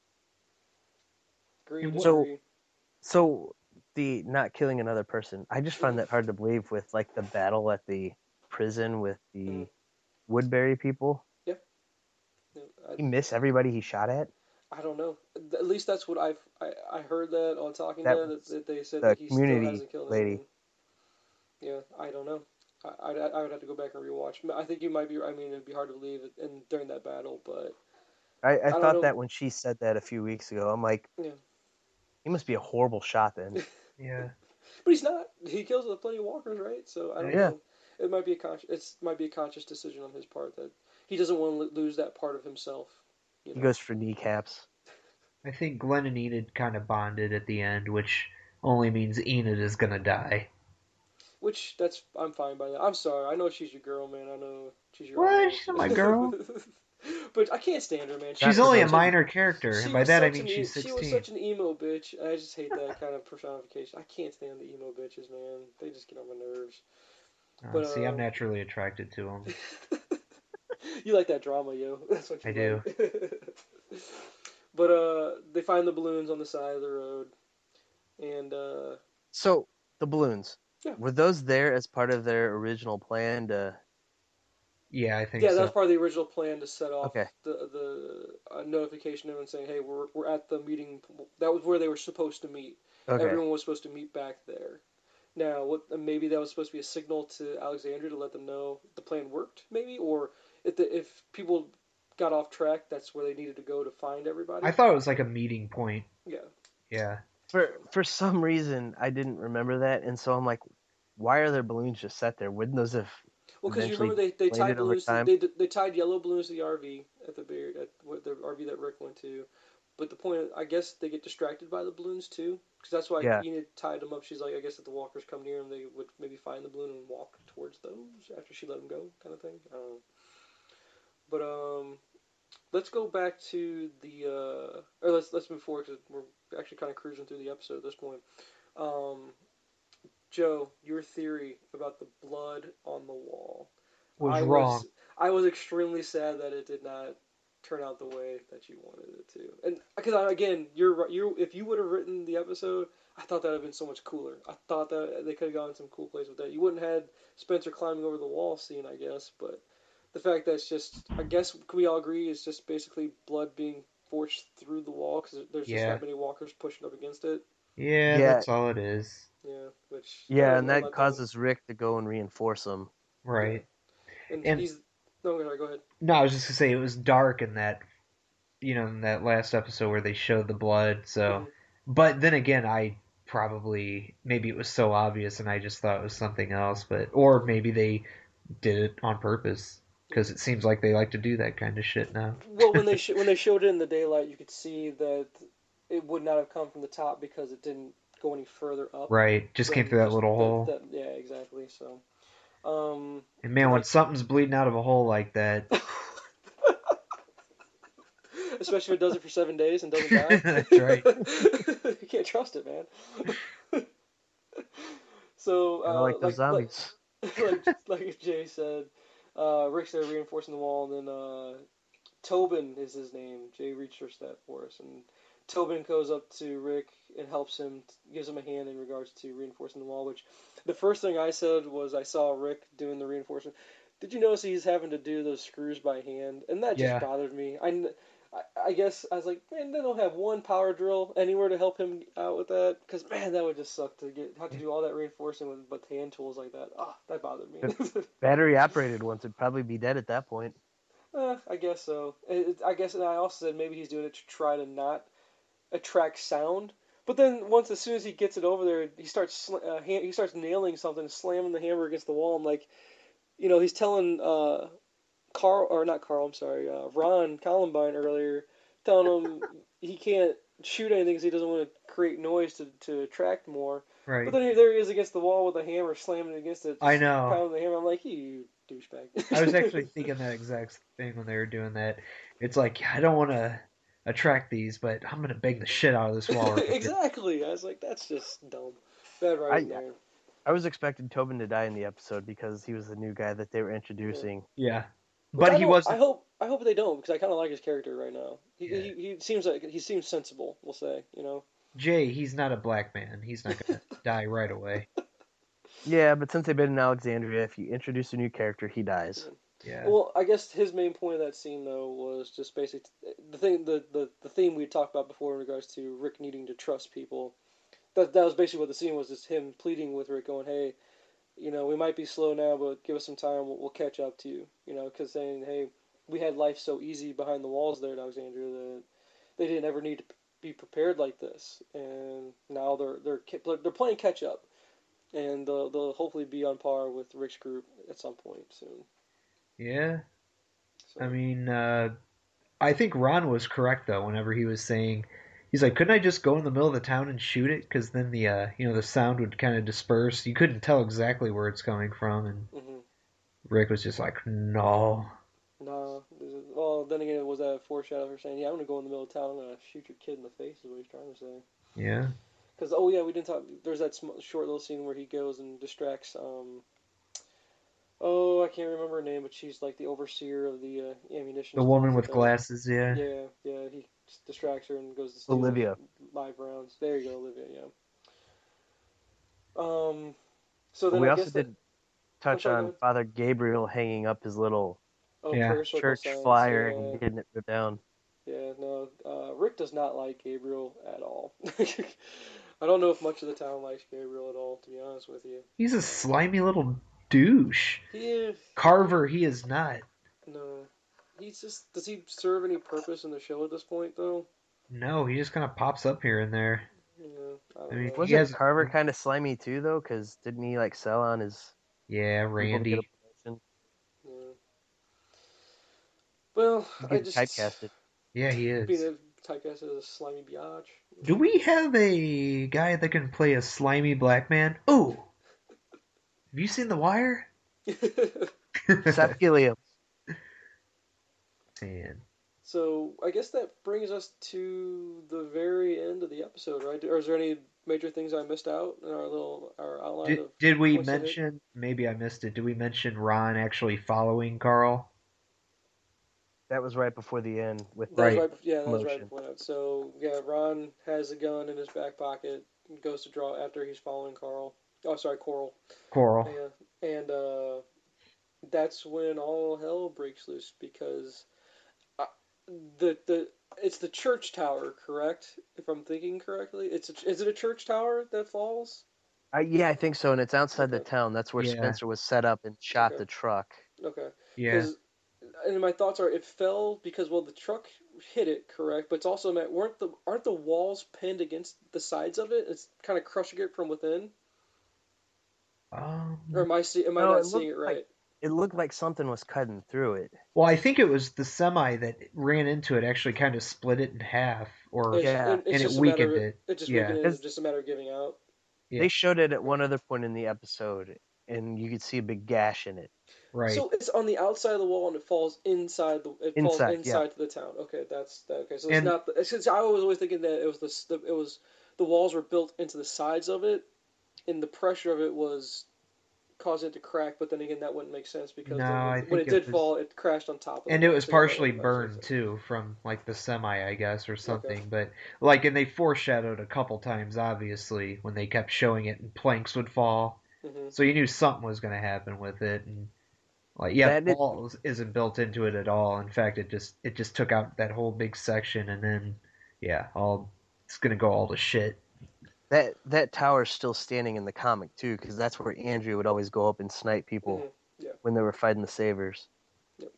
Speaker 1: Agree,
Speaker 3: And what?
Speaker 2: So,
Speaker 1: disagree?
Speaker 2: so the not killing another person, I just find
Speaker 1: Mm-hmm.
Speaker 2: that hard to believe with like the battle at the prison with
Speaker 1: Mm-hmm.
Speaker 2: the Woodbury people.
Speaker 1: Yeah. Yeah,
Speaker 2: He missed everybody he shot at.
Speaker 1: I don't know. At least that's what I heard that on Talking
Speaker 2: That
Speaker 1: Dead
Speaker 2: was
Speaker 1: that they said
Speaker 2: the
Speaker 1: that he still
Speaker 2: community
Speaker 1: hasn't killed
Speaker 2: lady.
Speaker 1: anyone. Yeah, I don't know. I would have to go back and rewatch. I think you might be. I mean, it'd be hard to believe it in during that battle, but
Speaker 2: I
Speaker 1: I don't
Speaker 2: thought
Speaker 1: know.
Speaker 2: that when she said that a few weeks ago. I'm like,
Speaker 1: Yeah,
Speaker 2: he must be a horrible shot then.
Speaker 3: Yeah.
Speaker 1: but he's not. He kills plenty of walkers, right? So I don't
Speaker 2: Yeah.
Speaker 1: know. It might be a conscious decision on his part that he doesn't want to lose that part of himself. You
Speaker 2: He
Speaker 1: know.
Speaker 2: goes for kneecaps.
Speaker 3: I think Glenn and Enid kind of bonded at the end, which only means Enid is gonna die.
Speaker 1: Which I'm fine by that. I'm sorry. I know she's your girl, man. I know she's your
Speaker 3: What?
Speaker 1: idol.
Speaker 3: She's not my girl.
Speaker 1: But I can't stand her, man.
Speaker 2: Not
Speaker 3: She's
Speaker 2: for
Speaker 3: only a
Speaker 2: those.
Speaker 3: minor character, and by that I mean she's
Speaker 1: She was
Speaker 3: 16.
Speaker 1: such an emo bitch. I just hate that kind of personification. I can't stand the emo bitches, man. They just get on my nerves. But
Speaker 3: See, I'm naturally attracted to him.
Speaker 1: you like that drama, yo. That's what
Speaker 3: I
Speaker 1: you
Speaker 3: do.
Speaker 1: like. But they find the balloons on the side of the road, and
Speaker 2: So the balloons,
Speaker 1: yeah,
Speaker 2: were those there as part of their original plan to
Speaker 3: Yeah, I think
Speaker 1: Yeah, that was
Speaker 3: so.
Speaker 1: part of the original plan to set off
Speaker 2: Okay.
Speaker 1: the notification to everyone saying, "Hey, we're at the meeting." That was where they were supposed to meet.
Speaker 2: Okay.
Speaker 1: Everyone was supposed to meet back there. Now, what maybe that was supposed to be a signal to Alexandria to let them know the plan worked, maybe, or if people got off track, that's where they needed to go to find
Speaker 3: I
Speaker 1: everybody.
Speaker 3: thought it was like a meeting point.
Speaker 1: Yeah.
Speaker 3: Yeah.
Speaker 2: For some reason, I didn't remember that, and so I'm like, why are there balloons just set there? Wouldn't those have
Speaker 1: Well, because you remember
Speaker 2: eventually
Speaker 1: they tied
Speaker 2: deflated over
Speaker 1: balloons to
Speaker 2: time?
Speaker 1: they tied yellow balloons to the RV at the RV that Rick went to. But the point, I guess, they get distracted by the balloons too, because that's why
Speaker 2: Yeah.
Speaker 1: Enid tied them up. She's like, I guess if the walkers come near them, they would maybe find the balloon and walk towards those after she let them go, kind of thing. I don't know. But let's go back to the or let's move forward because we're actually kind of cruising through the episode at this point. Um, Joe, your theory about the blood on the wall.
Speaker 3: Was
Speaker 1: I
Speaker 3: wrong.
Speaker 1: was I was extremely sad that it did not turn out the way that you wanted it to. And because again, you're right. You if you would have written the episode, I thought that would have been so much cooler. I thought that they could have gone some cool place with that. You wouldn't have had Spencer climbing over the wall scene, I guess, but the fact that it's just, I guess, can we all agree, it's just basically blood being forced through the wall because there's just
Speaker 3: Yeah.
Speaker 1: that many walkers pushing up against it.
Speaker 3: Yeah,
Speaker 2: Yeah,
Speaker 3: that's all it is.
Speaker 1: Yeah, which kind
Speaker 2: yeah,
Speaker 1: of
Speaker 2: and
Speaker 1: a
Speaker 2: that
Speaker 1: letdown.
Speaker 2: causes Rick to go and reinforce them.
Speaker 1: Yeah,
Speaker 3: Right.
Speaker 1: and
Speaker 3: And
Speaker 1: he's no, sorry, go ahead.
Speaker 3: no, I was just gonna say it was dark in that, in that last episode where they showed the blood. So,
Speaker 1: Hmm.
Speaker 3: but then again, I probably maybe it was so obvious and I just thought it was something else, but or
Speaker 1: Hmm.
Speaker 3: maybe they did it on purpose
Speaker 1: Yeah.
Speaker 3: because it seems like they like to do that kind of shit now.
Speaker 1: Well, when they showed it in the daylight, you could see that it would not have come from the top because it didn't go any further up
Speaker 3: Right, just came
Speaker 1: than
Speaker 3: through that
Speaker 1: just
Speaker 3: little hole.
Speaker 1: that. Yeah, exactly. So, um,
Speaker 3: And man, when
Speaker 1: like,
Speaker 3: something's bleeding out of a hole like that,
Speaker 1: especially if it does it for 7 days and doesn't die,
Speaker 3: that's right.
Speaker 1: you can't trust it, man. So,
Speaker 2: Kind of like those
Speaker 1: like
Speaker 2: zombies.
Speaker 1: like Jay said, Rick's there reinforcing the wall, and then Tobin is his name. Jay researched that for us, and Tobin goes up to Rick and helps him, gives him a hand in regards to reinforcing the wall. Which the first thing I said was I saw Rick doing the reinforcement. Did you notice he's having to do those screws by hand? And that just
Speaker 3: Yeah.
Speaker 1: bothered me. I guess I was like, man, they don't have one power drill anywhere to help him out with that. Because man, that would just suck to have to do all that reinforcing with hand tools like that. Ah, that bothered me.
Speaker 2: If battery operated ones would probably be dead at that point.
Speaker 1: I guess so. I guess, and I also said maybe he's doing it to try to not attract sound. But then once, as soon as he gets it over there, he starts nailing something, slamming the hammer against the wall. I'm like, he's telling Carl, or not Carl, I'm sorry, Ron Columbine earlier, telling him he can't shoot anything because he doesn't want to create noise to attract more. But
Speaker 3: Right.
Speaker 1: then there he is against the wall with a hammer, slamming against it,
Speaker 3: I
Speaker 1: just
Speaker 3: know.
Speaker 1: pounding the hammer. I'm like, you
Speaker 3: I was actually
Speaker 1: douchebag.
Speaker 3: thinking that exact thing when they were doing that. It's like, I don't want to attract these, but I'm gonna bang the shit out of this wall right here.
Speaker 1: Exactly. I was like, that's just dumb. Bad writing
Speaker 2: I
Speaker 1: there.
Speaker 2: I was expecting Tobin to die in the episode because he was the new guy that they were
Speaker 1: Yeah.
Speaker 2: introducing.
Speaker 3: Yeah,
Speaker 1: Which
Speaker 3: but
Speaker 1: I
Speaker 3: he
Speaker 1: don't.
Speaker 3: wasn't.
Speaker 1: I hope they don't because I kind of like his character right now.
Speaker 3: Yeah,
Speaker 1: He seems like he seems sensible. We'll say.
Speaker 3: Jay, he's not a black man. He's not gonna die right away.
Speaker 2: Yeah, but since they've been in Alexandria, if you introduce a new character, he dies.
Speaker 1: Yeah.
Speaker 3: Yeah,
Speaker 1: Well, I guess his main point of that scene though was just basically the thing, the theme we talked about before in regards to Rick needing to trust people. That was basically what the scene was. Just him pleading with Rick, going, "Hey, we might be slow now, but give us some time. We'll catch up to you." Because saying, "Hey, we had life so easy behind the walls there at Alexandria that they didn't ever need to be prepared like this, and now they're playing catch up, and they'll hopefully be on par with Rick's group at some point soon."
Speaker 3: yeah. I
Speaker 1: So
Speaker 3: mean, I think Ron was correct though. Whenever he was saying, he's like, couldn't I just go in the middle of the town and shoot it? Because then the sound would kind of disperse. You couldn't tell exactly where it's coming from, and
Speaker 1: hmm
Speaker 3: Rick was just like, no.
Speaker 1: no, well then again, it was that foreshadow for saying, "Yeah, I'm gonna go in the middle of town. I'm gonna shoot your kid in the face," is what he's trying to say.
Speaker 3: Yeah.
Speaker 1: Because oh yeah, we didn't talk. There's that short little scene where he goes and distracts oh, I can't remember her name, but she's like the overseer of the ammunition
Speaker 3: The
Speaker 1: store
Speaker 3: woman
Speaker 1: and stuff
Speaker 3: with
Speaker 1: like that.
Speaker 3: glasses, yeah.
Speaker 1: Yeah, yeah. He distracts her and goes to steal those
Speaker 2: Olivia.
Speaker 1: live rounds. There you go, Olivia. Yeah. Um. So then
Speaker 2: We
Speaker 1: I
Speaker 2: also
Speaker 1: guess that.
Speaker 2: did
Speaker 1: I'm
Speaker 2: touch
Speaker 1: sorry. Go
Speaker 2: on
Speaker 1: ahead.
Speaker 2: Father Gabriel hanging up his little
Speaker 1: Oh,
Speaker 3: Yeah.
Speaker 1: prayer circle
Speaker 2: church
Speaker 1: signs.
Speaker 2: flyer
Speaker 1: Yeah.
Speaker 2: and getting it ripped down.
Speaker 1: Yeah, no. Rick does not like Gabriel at all. I don't know if much of the town likes Gabriel at all, to be honest with you.
Speaker 3: He's a slimy little douche.
Speaker 1: He,
Speaker 3: Carver, he is not.
Speaker 1: no. He's just. Does he serve any purpose in the show at this point, though?
Speaker 3: No, he just kind of pops up here and there.
Speaker 1: Yeah, I
Speaker 3: I
Speaker 1: don't
Speaker 3: mean,
Speaker 1: know.
Speaker 3: he
Speaker 2: Wasn't
Speaker 3: has.
Speaker 2: Carver kind of slimy too, though? Because didn't he like sell on his
Speaker 3: Yeah,
Speaker 2: people to get a
Speaker 3: Randy.
Speaker 2: promotion?
Speaker 1: Yeah. Well,
Speaker 2: He's
Speaker 1: I
Speaker 2: getting
Speaker 1: just
Speaker 2: typecasted.
Speaker 3: Yeah, he
Speaker 1: being
Speaker 3: is.
Speaker 1: a typecast as a slimy biatch.
Speaker 3: Do we have a guy that can play a slimy black man? Oh, have you seen The Wire?
Speaker 2: Seth Gilliam.
Speaker 3: Man.
Speaker 1: So I guess that brings us to the very end of the episode, right? Or is there any major things I missed out in our outline
Speaker 3: Did,
Speaker 1: of
Speaker 3: did we
Speaker 1: points to hit?
Speaker 3: mention, maybe I missed it, did we mention Ron actually following Carl?
Speaker 2: That was right before the end with
Speaker 1: That was
Speaker 3: Right.
Speaker 1: right. Yeah, that was right
Speaker 2: promotion.
Speaker 1: before that. So yeah, Ron has a gun in his back pocket. Goes to draw after he's following Carl. Oh, sorry, Coral.
Speaker 3: Coral.
Speaker 1: And that's when all hell breaks loose because uh, the it's the church tower, correct? If I'm thinking correctly, is it a church tower that falls?
Speaker 2: Yeah, I think so, and it's outside the
Speaker 1: Okay,
Speaker 2: town. That's where
Speaker 3: Yeah.
Speaker 2: Spencer was set up and shot
Speaker 1: okay,
Speaker 2: the truck.
Speaker 1: okay.
Speaker 3: Yeah.
Speaker 1: Because and my thoughts are it fell because well the truck hit it, correct? But it's also meant aren't the walls pinned against the sides of it? It's kind of crushing it from within. Or
Speaker 3: Um,
Speaker 1: am I
Speaker 2: No,
Speaker 1: not seeing it right?
Speaker 2: it looked like something was cutting through it.
Speaker 3: well, I think it was the semi that ran into it actually kind of split it in half, or
Speaker 2: Yeah,
Speaker 1: It's
Speaker 3: and it
Speaker 1: just a matter
Speaker 3: weakened
Speaker 1: of
Speaker 3: it.
Speaker 1: it just
Speaker 3: Yeah.
Speaker 1: weakening it. It's
Speaker 2: because
Speaker 1: just a matter of giving out.
Speaker 3: Yeah.
Speaker 2: they showed it at one other point in the episode, and you could see a big gash in it
Speaker 3: Right.
Speaker 1: So it's on the outside of the wall and it falls
Speaker 2: inside. Yeah,
Speaker 1: inside to the town. Okay, that's that. Okay, so it's
Speaker 3: And
Speaker 1: not. Since I was always thinking that it was the walls were built into the sides of it, and the pressure of it was causing it to crack. But then again, that wouldn't make sense because
Speaker 3: no,
Speaker 1: then
Speaker 3: I
Speaker 1: when
Speaker 3: think
Speaker 1: it
Speaker 3: it
Speaker 1: did
Speaker 3: was,
Speaker 1: fall, it crashed on top of the
Speaker 3: and it
Speaker 1: wall.
Speaker 3: was
Speaker 1: So yeah, that
Speaker 3: partially
Speaker 1: wouldn't make
Speaker 3: burned
Speaker 1: sense.
Speaker 3: too from like the semi, I guess, or
Speaker 1: Okay.
Speaker 3: something. But like, and they foreshadowed a couple times, obviously, when they kept showing it and planks would fall,
Speaker 1: Mhm.
Speaker 3: so you knew something was going to happen with it. And like, yeah, the
Speaker 2: that it,
Speaker 3: wall isn't built into it at all. In fact, it just took out that whole big section, and then yeah, all it's going to go all to shit.
Speaker 2: that tower's still standing in the comic too, because that's where Andrew would always go up and snipe people
Speaker 1: Mhm. Yeah.
Speaker 2: when they were fighting the Savers.
Speaker 1: Yep.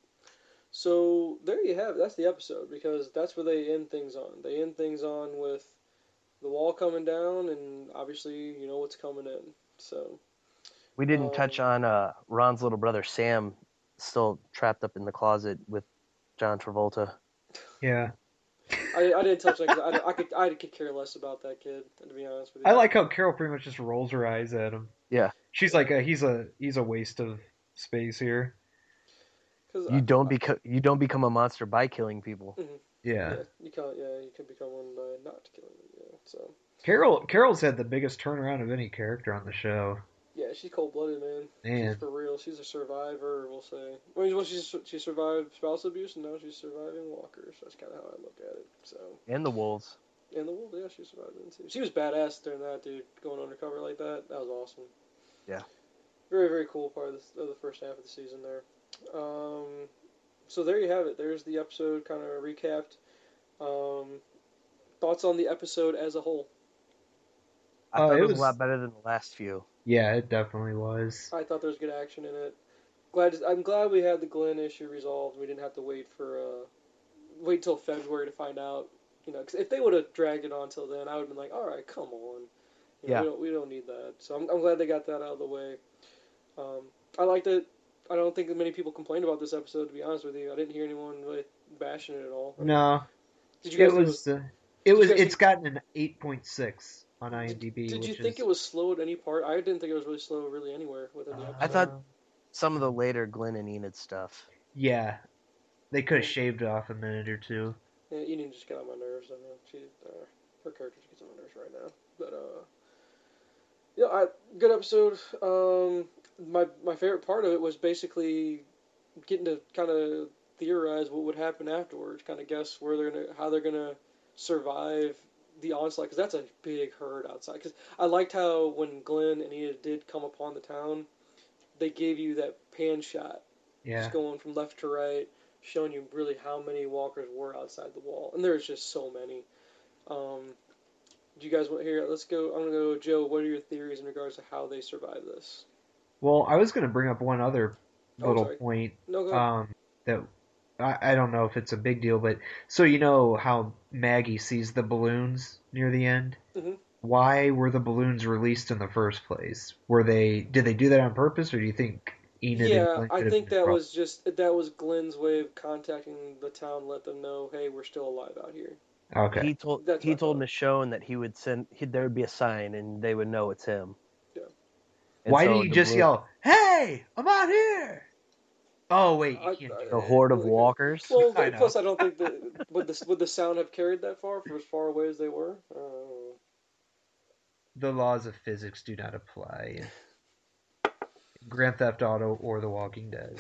Speaker 1: So there you have it. That's the episode because that's where they end things on. They end things on with the wall coming down, and obviously you know what's coming in. So
Speaker 2: We didn't touch
Speaker 1: um,
Speaker 2: on Ron's little brother Sam, still trapped up in the closet with John Travolta.
Speaker 3: Yeah,
Speaker 1: I didn't touch that because I could care less about that kid. To be honest with
Speaker 3: I
Speaker 1: you,
Speaker 3: like how Carol pretty much just rolls her eyes at him.
Speaker 2: Yeah,
Speaker 3: She's like, he's a waste of space here.
Speaker 1: because
Speaker 2: you don't become a monster by killing people.
Speaker 3: Yeah.
Speaker 1: yeah you can't you can become one by not killing them. Yeah, so
Speaker 3: Carol's had the biggest turnaround of any character on the show.
Speaker 1: yeah, she's cold blooded, man. She's
Speaker 3: Man,
Speaker 1: for real. She's a survivor, we'll say. Well, she survived spousal abuse, and now she's surviving walkers. That's kind of how I look at it. So.
Speaker 2: And the wolves.
Speaker 1: And the wolf, yeah, she survived it too. She was badass during that, dude. Going undercover like that, that was awesome.
Speaker 2: Yeah.
Speaker 1: Very, very cool part of the first half of the season there. So there you have it. There's the episode kind of recapped. Um, Thoughts on the episode as a whole?
Speaker 2: I thought
Speaker 3: it
Speaker 2: it was a
Speaker 3: was,
Speaker 2: lot better than the last few.
Speaker 3: yeah, it definitely was.
Speaker 1: I thought there was good action in it. I'm glad we had the Glenn issue resolved. We didn't have to wait till February to find out. You know, because if they would have dragged it on till then, I would have been like, all right, come on. You know,
Speaker 2: Yeah.
Speaker 1: we don't need that. So I'm glad they got that out of the way. I liked it. I don't think that many people complained about this episode. To be honest with you, I didn't hear anyone really bashing it at all. I mean,
Speaker 3: No,
Speaker 1: did you
Speaker 3: it
Speaker 1: guys think
Speaker 3: was,
Speaker 1: did you guys
Speaker 3: it's
Speaker 1: think,
Speaker 3: gotten an 8.6 on
Speaker 1: did,
Speaker 3: IMDb,
Speaker 1: did you
Speaker 3: which
Speaker 1: think it
Speaker 3: is,
Speaker 1: was slow at any part? I didn't think it was really slow really anywhere within the
Speaker 2: I
Speaker 1: episode.
Speaker 2: thought
Speaker 3: uh,
Speaker 2: some of the later Glenn and Enid stuff.
Speaker 3: yeah, they could have
Speaker 1: Yeah,
Speaker 3: shaved off a minute or two.
Speaker 1: yeah, Eden just got on my nerves. I know her character just gets on my nerves right now. But yeah, good episode. My favorite part of it was basically getting to kind of theorize what would happen afterwards, kind of guess how they're gonna survive the onslaught, because that's a big herd outside. Because I liked how when Glenn and Enid did come upon the town, they gave you that pan shot
Speaker 3: Yeah.
Speaker 1: just going from left to right, showing you really how many walkers were outside the wall, and there's just so many. Um, do you guys want here? Let's go. I'm gonna go, Joe. What are your theories in regards to how they survive this?
Speaker 3: Well, I was going to bring up one other
Speaker 1: Oh, I'm
Speaker 3: little
Speaker 1: sorry.
Speaker 3: point
Speaker 1: No, go ahead.
Speaker 3: um, that I don't know if it's a big deal, but so you know how Maggie sees the balloons near the end?
Speaker 1: Hmm.
Speaker 3: Why were the balloons released in the first place? Were they did they do that on purpose, or do you think Enid and
Speaker 1: Yeah,
Speaker 3: Glenn
Speaker 1: I
Speaker 3: could have
Speaker 1: think
Speaker 3: been involved?
Speaker 1: that was Glenn's way of contacting the town, let them know, hey, we're still alive out here.
Speaker 3: Okay.
Speaker 1: That's
Speaker 2: He
Speaker 1: my
Speaker 2: told
Speaker 1: thought.
Speaker 2: Michonne that there would be a sign and they would know it's him.
Speaker 1: Yeah.
Speaker 2: And
Speaker 3: Why did
Speaker 2: so
Speaker 3: he just yell, "Hey, I'm out here"? Oh wait, you can't do
Speaker 2: the
Speaker 3: that.
Speaker 2: horde of
Speaker 1: Well, okay.
Speaker 2: walkers.
Speaker 1: Well,
Speaker 3: I know.
Speaker 1: plus I don't think that would the sound have carried that far for as far away as they were.
Speaker 3: The laws of physics do not apply in Grand Theft Auto or The Walking Dead.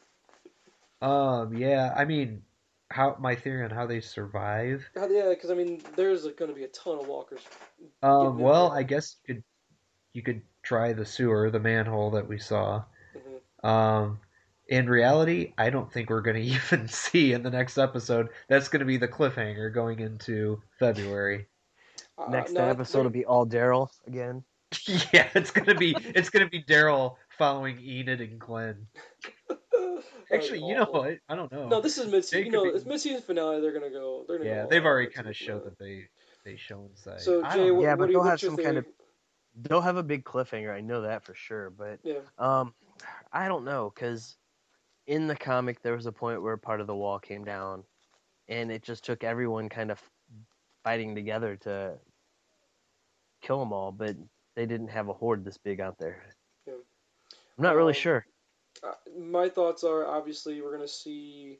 Speaker 3: Yeah, I mean, how my theory on how they survive.
Speaker 1: Yeah, because I mean, there's going to be a ton of walkers getting in
Speaker 3: Well, I
Speaker 1: there.
Speaker 3: guess you could try the sewer, the manhole that we saw.
Speaker 1: Hmm.
Speaker 3: Um, in reality, I don't think we're going to even see in the next episode. That's going to be the cliffhanger going into February.
Speaker 2: Next
Speaker 1: No,
Speaker 2: episode will be all Daryl again.
Speaker 3: Yeah, it's gonna be Daryl following Enid and Glenn.
Speaker 1: that'd be
Speaker 3: Actually, you know
Speaker 1: awful.
Speaker 3: what? I don't
Speaker 1: No,
Speaker 3: know.
Speaker 1: this is mid.
Speaker 3: They
Speaker 1: You
Speaker 3: could
Speaker 1: know,
Speaker 3: be.
Speaker 1: it's mid-season finale. They're gonna go
Speaker 3: Yeah, they've
Speaker 1: all out
Speaker 3: already kind
Speaker 1: mid-season
Speaker 3: of showed
Speaker 1: finale.
Speaker 3: that they show inside.
Speaker 1: So
Speaker 3: I
Speaker 1: Jay,
Speaker 3: don't know.
Speaker 2: Yeah, but they'll have
Speaker 1: what's your
Speaker 2: some kind
Speaker 1: theory?
Speaker 2: of they'll have a big cliffhanger. I know that for sure. But
Speaker 1: Yeah.
Speaker 2: um, I don't know because in the comic there was a point where part of the wall came down, and it just took everyone kind of fighting together to kill them all. But they didn't have a horde this big out there.
Speaker 1: Yeah.
Speaker 2: I'm not really
Speaker 1: Um,
Speaker 2: sure.
Speaker 1: my thoughts are obviously we're gonna see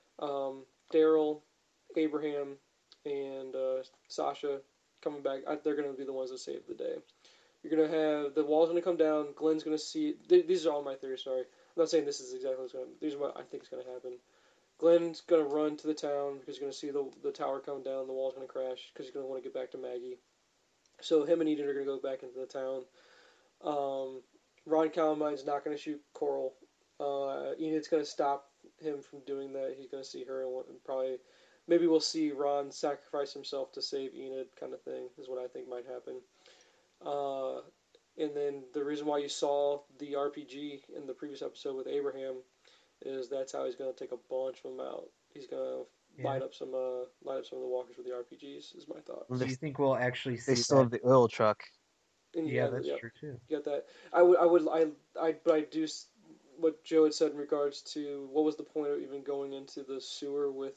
Speaker 1: Daryl, Abraham, and Sasha coming back. They're gonna be the ones that save the day. You're gonna have the wall's gonna come down. Glenn's gonna see. These are all my theories. Sorry, I'm not saying this is exactly what's gonna. These are what I think is gonna happen. Glenn's gonna run to the town because he's gonna see the tower come down. The wall's gonna crash because he's gonna want to get back to Maggie. So him and Eden are gonna go back into the town. Um, Ron Calamine's not gonna shoot Coral. Enid's gonna stop him from doing that. He's gonna see her and probably maybe we'll see Ron sacrifice himself to save Enid, kind of thing is what I think might happen. Uh, and then the reason why you saw the RPG in the previous episode with Abraham is that's how he's going to take a bunch of them out. He's going to
Speaker 3: Yeah.
Speaker 1: light up some of the walkers with the RPGs. Is my thought.
Speaker 3: Do
Speaker 2: They,
Speaker 3: you think we'll actually
Speaker 2: they
Speaker 3: see
Speaker 2: still
Speaker 3: that?
Speaker 2: have the oil truck.
Speaker 1: And
Speaker 3: Yeah,
Speaker 1: yeah,
Speaker 3: that's
Speaker 1: yep,
Speaker 3: true too.
Speaker 1: you got that. But I do what Joe had said in regards to what was the point of even going into the sewer with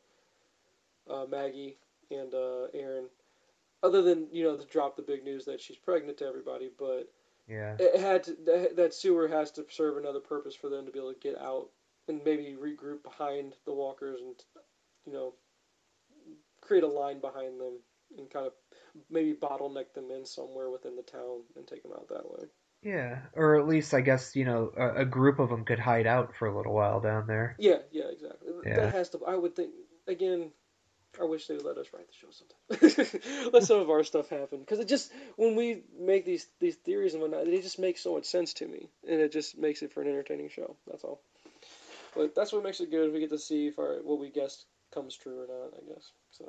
Speaker 1: Maggie and Aaron, other than to drop the big news that she's pregnant to everybody, but
Speaker 3: Yeah.
Speaker 1: it had to, that sewer has to serve another purpose for them to be able to get out and maybe regroup behind the walkers and you know create a line behind them and kind of maybe bottleneck them in somewhere within the town and take them out that way.
Speaker 3: Yeah, or at least I guess a group of them could hide out for a little while down there.
Speaker 1: Yeah, yeah, exactly. That
Speaker 3: Yeah.
Speaker 1: has to. I would think again. I wish they would let us write the show sometime. Let some of our stuff happen because it just when we make these theories and whatnot, they just make so much sense to me, and it just makes it for an entertaining show. That's all. But that's what makes it good. We get to see if what we guessed comes true or not. I guess so.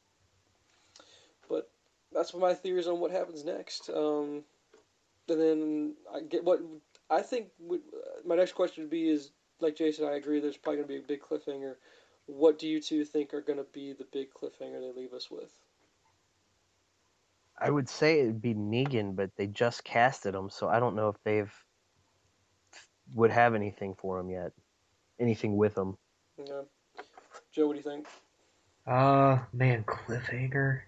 Speaker 1: But that's my theories on what happens next. And then I get what I think. My next question would be is like Jason. I agree. There's probably going to be a big cliffhanger. What do you two think are going to be the big cliffhanger they leave us with?
Speaker 2: I would say it'd be Negan, but they just casted him, so I don't know if they've would have anything for him yet, anything with him.
Speaker 1: Yeah. Joe, what do you think?
Speaker 3: Man, cliffhanger.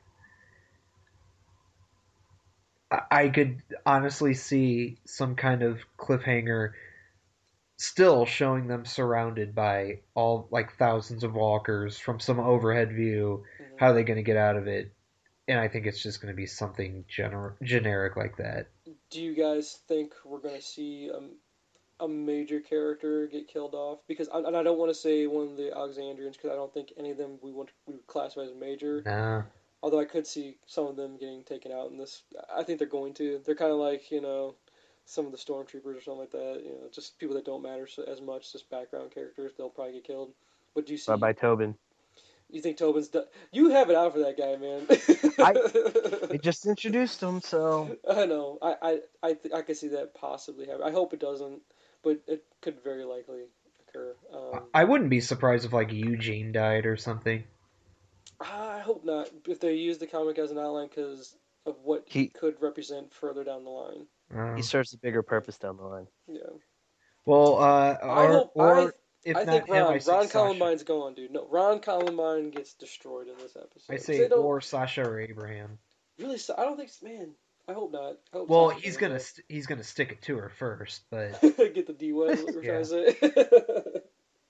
Speaker 3: I could honestly see some kind of cliffhanger still showing them surrounded by all like thousands of walkers from some overhead view.
Speaker 1: Mm-hmm.
Speaker 3: How are they going to get out of it? And I think it's just going to be something generic like that.
Speaker 1: Do you guys think we're going to see a major character get killed off? Because and I don't want to say one of the Alexandrians because I don't think any of them we would classify as major.
Speaker 3: Nah.
Speaker 1: Although I could see some of them getting taken out in this. I think they're going to. They're kind of like some of the stormtroopers or something like that. You know, just people that don't matter as much, just background characters. They'll probably get killed. But do you
Speaker 2: Bye
Speaker 1: see?
Speaker 2: bye Tobin.
Speaker 1: You think Tobin's done? You have it out for that guy, man.
Speaker 2: They just introduced him, so
Speaker 1: I know. I can see that possibly happen. I hope it doesn't, but it could very likely occur.
Speaker 3: I wouldn't be surprised if like Eugene died or something.
Speaker 1: I hope not. If they use the comic as an outline because of what he
Speaker 2: he
Speaker 1: could represent further down the line.
Speaker 2: he serves a bigger purpose down the line.
Speaker 1: Yeah.
Speaker 3: Well,
Speaker 1: I hope.
Speaker 3: or if
Speaker 1: I
Speaker 3: not
Speaker 1: think
Speaker 3: him, I say
Speaker 1: Ron
Speaker 3: Sasha.
Speaker 1: Columbine's gone, dude. No, Ron Columbine gets destroyed in this
Speaker 3: I
Speaker 1: episode. 'Cause
Speaker 3: say
Speaker 1: they don't
Speaker 3: or Sasha or Abraham.
Speaker 1: really. I don't think. Man, I hope not. I hope
Speaker 3: Well,
Speaker 1: Sasha doesn't go.
Speaker 3: he's gonna stick it to her first, but
Speaker 1: Get the D wet. Is what we're trying
Speaker 3: yeah.
Speaker 1: to say.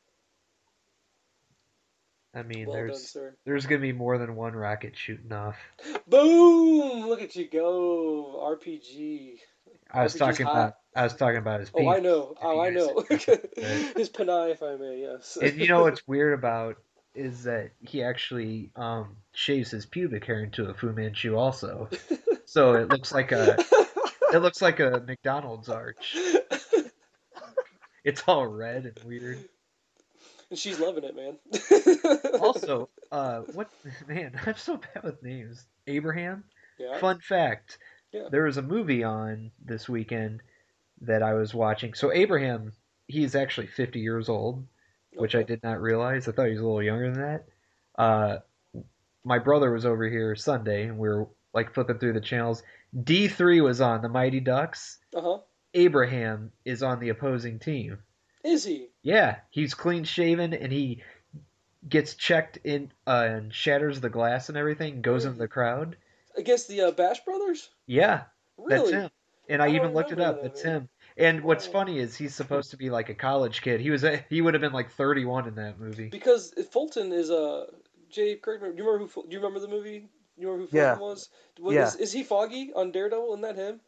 Speaker 3: I mean,
Speaker 1: Well done, sir.
Speaker 3: there's gonna be more than one rocket shooting off.
Speaker 1: Boom! Look at you go, RPG. RPG's hot.
Speaker 3: I was talking about his
Speaker 1: Oh, I
Speaker 3: penis.
Speaker 1: know.
Speaker 3: If
Speaker 1: Oh,
Speaker 3: you
Speaker 1: I
Speaker 3: guys
Speaker 1: know.
Speaker 3: didn't catch that.
Speaker 1: His panai, if I may. Yes.
Speaker 3: And you know what's weird about is that he actually shaves his pubic hair into a Fu Manchu also. So it looks like a McDonald's arch. It's all red and weird.
Speaker 1: And she's loving it, man.
Speaker 3: Also, what man, I'm so bad with names. Abraham?
Speaker 1: Yeah.
Speaker 3: Fun fact.
Speaker 1: Yeah.
Speaker 3: There was a movie on this weekend that I was watching. So Abraham, he's actually 50 years old, which I
Speaker 1: Okay.
Speaker 3: did not realize. I thought he was a little younger than that. Uh, my brother was over here Sunday, and we were like flipping through the channels. D3 was on, the Mighty Ducks.
Speaker 1: Uh-huh.
Speaker 3: Abraham is on the opposing team.
Speaker 1: Is he?
Speaker 3: Yeah, he's clean shaven, and he gets checked in and shatters the glass and everything, goes into the crowd.
Speaker 1: Against the Bash Brothers?
Speaker 3: Yeah, that's
Speaker 1: Really?
Speaker 3: him. And I
Speaker 1: I
Speaker 3: even
Speaker 1: don't
Speaker 3: looked it
Speaker 1: remember
Speaker 3: up.
Speaker 1: that,
Speaker 3: That's
Speaker 1: man.
Speaker 3: him. And what's
Speaker 1: Wow.
Speaker 3: funny is he's supposed to be like a college kid. He would have been like 31 in that movie.
Speaker 1: Because Fulton is Jay Kirkman. Do you remember do you remember the movie? You remember who
Speaker 2: Yeah.
Speaker 1: Fulton was?
Speaker 2: Yeah.
Speaker 1: Is he Foggy on Daredevil? Isn't that him?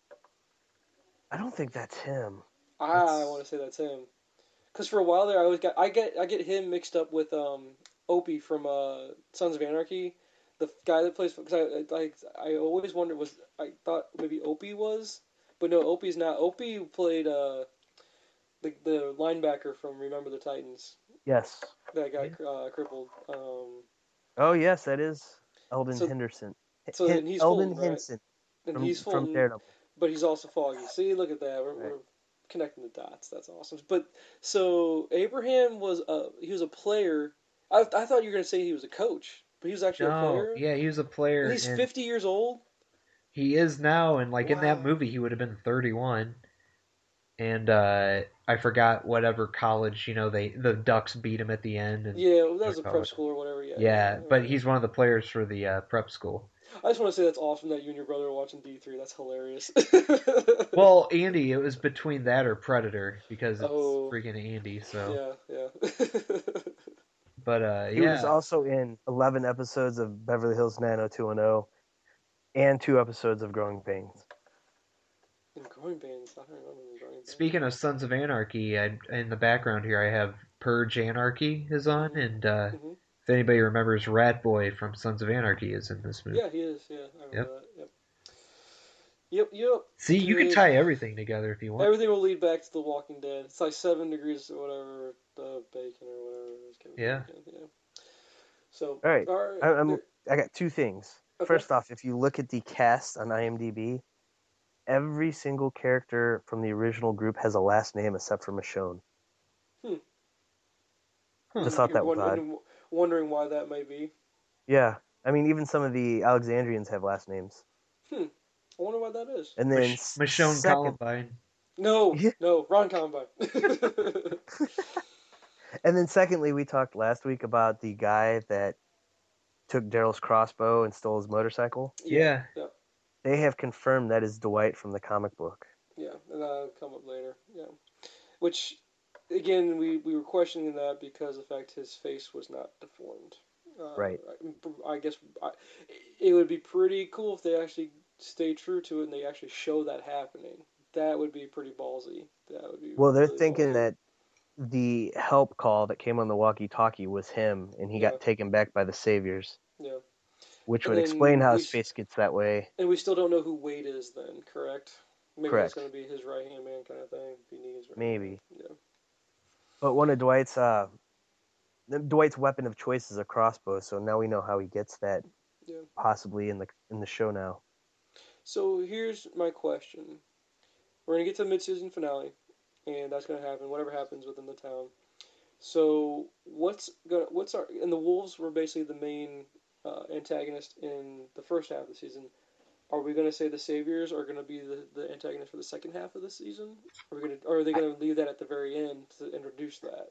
Speaker 2: I don't think that's him.
Speaker 1: I want to say that's him. Because for a while there, I get him mixed up with Opie from Sons of Anarchy, the guy that plays. Because I always wondered I thought maybe Opie was, but no, Opie's not. Opie played the linebacker from Remember the Titans.
Speaker 2: Yes.
Speaker 1: That got crippled.
Speaker 2: Oh yes, that is Eldon
Speaker 1: So
Speaker 2: Henderson.
Speaker 1: so and he's
Speaker 2: Eldon
Speaker 1: Fulton, right?
Speaker 2: Henson
Speaker 1: And he's
Speaker 2: from
Speaker 1: Fulton,
Speaker 2: Daredevil.
Speaker 1: but he's also Foggy. See, look at that.
Speaker 2: Right.
Speaker 1: We're connecting the dots. That's awesome. But so Abraham was he was a player. I thought you were gonna say he was a coach, but he was actually a
Speaker 3: No,
Speaker 1: player.
Speaker 3: yeah, he was a player,
Speaker 1: And he's
Speaker 3: and
Speaker 1: 50 years old.
Speaker 3: he is now. And like in that
Speaker 1: Wow.
Speaker 3: movie, he would have been 31. And I forgot whatever college. The Ducks beat him at the end, and
Speaker 1: Yeah, that
Speaker 3: what
Speaker 1: was a prep
Speaker 3: college.
Speaker 1: school or whatever. Yeah,
Speaker 3: Yeah,
Speaker 1: yeah.
Speaker 3: but he's one of the players for the prep school.
Speaker 1: I just want to say that's awesome that you and your brother are watching D3. That's hilarious.
Speaker 3: Well, Andy, it was between that or Predator because it's
Speaker 1: Oh,
Speaker 3: freaking Andy. So,
Speaker 1: yeah, yeah.
Speaker 3: but
Speaker 2: He was
Speaker 3: yeah,
Speaker 2: also in 11 episodes of Beverly Hills 90210 and 2 episodes of Growing Pains.
Speaker 1: And growing bands. I don't remember the growing bands.
Speaker 3: speaking of Sons of Anarchy, in the background here I have Purge Anarchy is on, and
Speaker 1: Mm-hmm.
Speaker 3: if anybody remembers, Rat Boy from Sons of Anarchy is in this movie.
Speaker 1: Yeah, he is. Yeah, I remember
Speaker 3: Yep.
Speaker 1: that. Yep. Yep.
Speaker 3: See, you can
Speaker 1: Dude,
Speaker 3: tie everything together if you want.
Speaker 1: everything will lead back to The Walking Dead. It's like 7 degrees or whatever, bacon or whatever it is.
Speaker 3: Yeah.
Speaker 1: Yeah. So,
Speaker 2: All right.
Speaker 1: all right.
Speaker 2: I got 2 things.
Speaker 1: Okay.
Speaker 2: First off, if you look at the cast on IMDb, every single character from the original group has a last name except for Michonne. Just thought that was odd.
Speaker 1: Wondering why that might be.
Speaker 2: Yeah. I mean, even some of the Alexandrians have last names.
Speaker 1: I wonder why that is.
Speaker 2: And then
Speaker 3: Michonne
Speaker 2: second,
Speaker 3: Columbine.
Speaker 1: No,
Speaker 2: Yeah.
Speaker 1: no, Ron Columbine.
Speaker 2: and then secondly, we talked last week about the guy that took Daryl's crossbow and stole his motorcycle.
Speaker 3: Yeah.
Speaker 2: They have confirmed that is Dwight from the comic book.
Speaker 1: Yeah, and that'll come up later. Yeah, which again we were questioning that because of the fact his face was not deformed.
Speaker 2: Right.
Speaker 1: I guess it would be pretty cool if they actually stay true to it and they actually show that happening. That would be pretty ballsy. That would be.
Speaker 2: Well, they're
Speaker 1: really
Speaker 2: thinking
Speaker 1: ballsy.
Speaker 2: that the help call that came on the walkie-talkie was him, and he got taken back by the Saviors.
Speaker 1: Yeah.
Speaker 2: Which
Speaker 1: And
Speaker 2: would
Speaker 1: then
Speaker 2: explain how
Speaker 1: we
Speaker 2: his face gets that way.
Speaker 1: And we still don't know who Wade is then, correct? Maybe that's
Speaker 2: Correct.
Speaker 1: going to be his right hand man kind of thing. Be Negan's right
Speaker 2: Maybe.
Speaker 1: hand. Yeah.
Speaker 2: But one of Dwight's weapon of choice is a crossbow, so now we know how he gets that
Speaker 1: Yeah.
Speaker 2: possibly in the show now.
Speaker 1: So here's my question. We're going to get to the mid-season finale, and that's going to happen, whatever happens within the town. So and the Wolves were basically the main antagonist in the first half of the season. Are we going to say the Saviors are going to be the antagonist for the second half of the season? Or are they going to leave that at the very end to introduce that?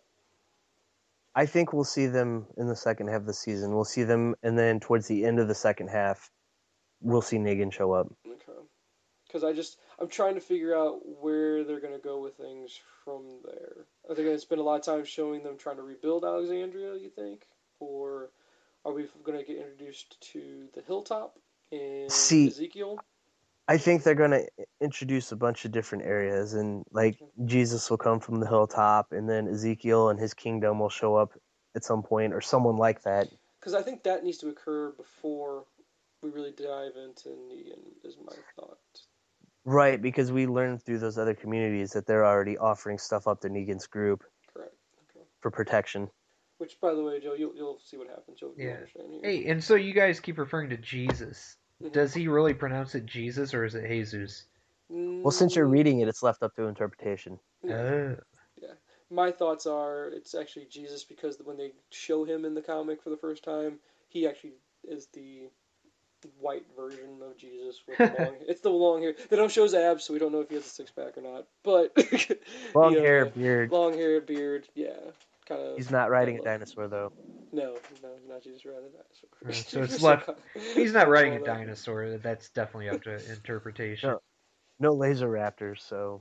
Speaker 2: I think we'll see them in the second half of the season. We'll see them, and then towards the end of the second half, we'll see Negan show up.
Speaker 1: Okay. Because I'm trying to figure out where they're going to go with things from there. Are they going to spend a lot of time showing them trying to rebuild Alexandria, you think? Or are we going to get introduced to the hilltop and
Speaker 2: See,
Speaker 1: Ezekiel?
Speaker 2: I think they're going to introduce a bunch of different areas, and like Jesus will come from the hilltop, and then Ezekiel and his kingdom will show up at some point, or someone like that.
Speaker 1: Because I think that needs to occur before we really dive into Negan, is my thought.
Speaker 2: Right, because we learned through those other communities that they're already offering stuff up to Negan's group.
Speaker 1: Correct. Okay.
Speaker 2: For protection.
Speaker 1: Which, by the way, Joe, you'll see what happens. You'll understand here.
Speaker 3: Hey, and so you guys keep referring to Jesus.
Speaker 1: Mm-hmm.
Speaker 3: Does he really pronounce it Jesus or is it Jesus?
Speaker 2: Well, since you're reading it, it's left up to interpretation.
Speaker 1: Yeah. My thoughts are it's actually Jesus because when they show him in the comic for the first time, he actually is the white version of Jesus with the long. It's the long hair. They don't show his abs, so we don't know if he has a six pack or not. But
Speaker 2: long hair, beard.
Speaker 1: Long hair, beard. Yeah, kind of.
Speaker 2: He's not riding a dinosaur though.
Speaker 1: No, he's not Jesus riding a dinosaur.
Speaker 3: So it's left. He's not riding a dinosaur. That's definitely up to interpretation.
Speaker 2: No laser raptors, so.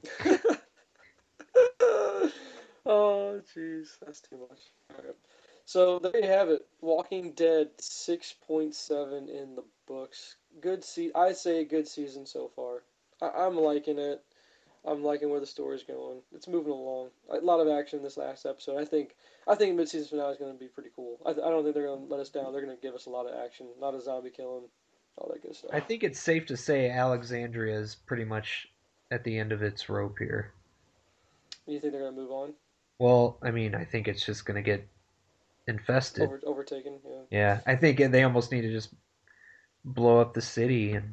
Speaker 1: Oh, jeez, that's too much. All right. So there you have it. Walking Dead 6.7 in the books. I say good season so far. I'm liking it. I'm liking where the story's going. It's moving along. A lot of action in this last episode. I think mid-season finale is going to be pretty cool. I don't think they're going to let us down. They're going to give us a lot of action, a lot of zombie killing, all that good stuff.
Speaker 3: I think it's safe to say Alexandria is pretty much at the end of its rope here.
Speaker 1: You think they're going to move on?
Speaker 3: Well, I mean, I think it's just going to get infested.
Speaker 1: Overtaken, yeah.
Speaker 3: Yeah, I think they almost need to just blow up the city and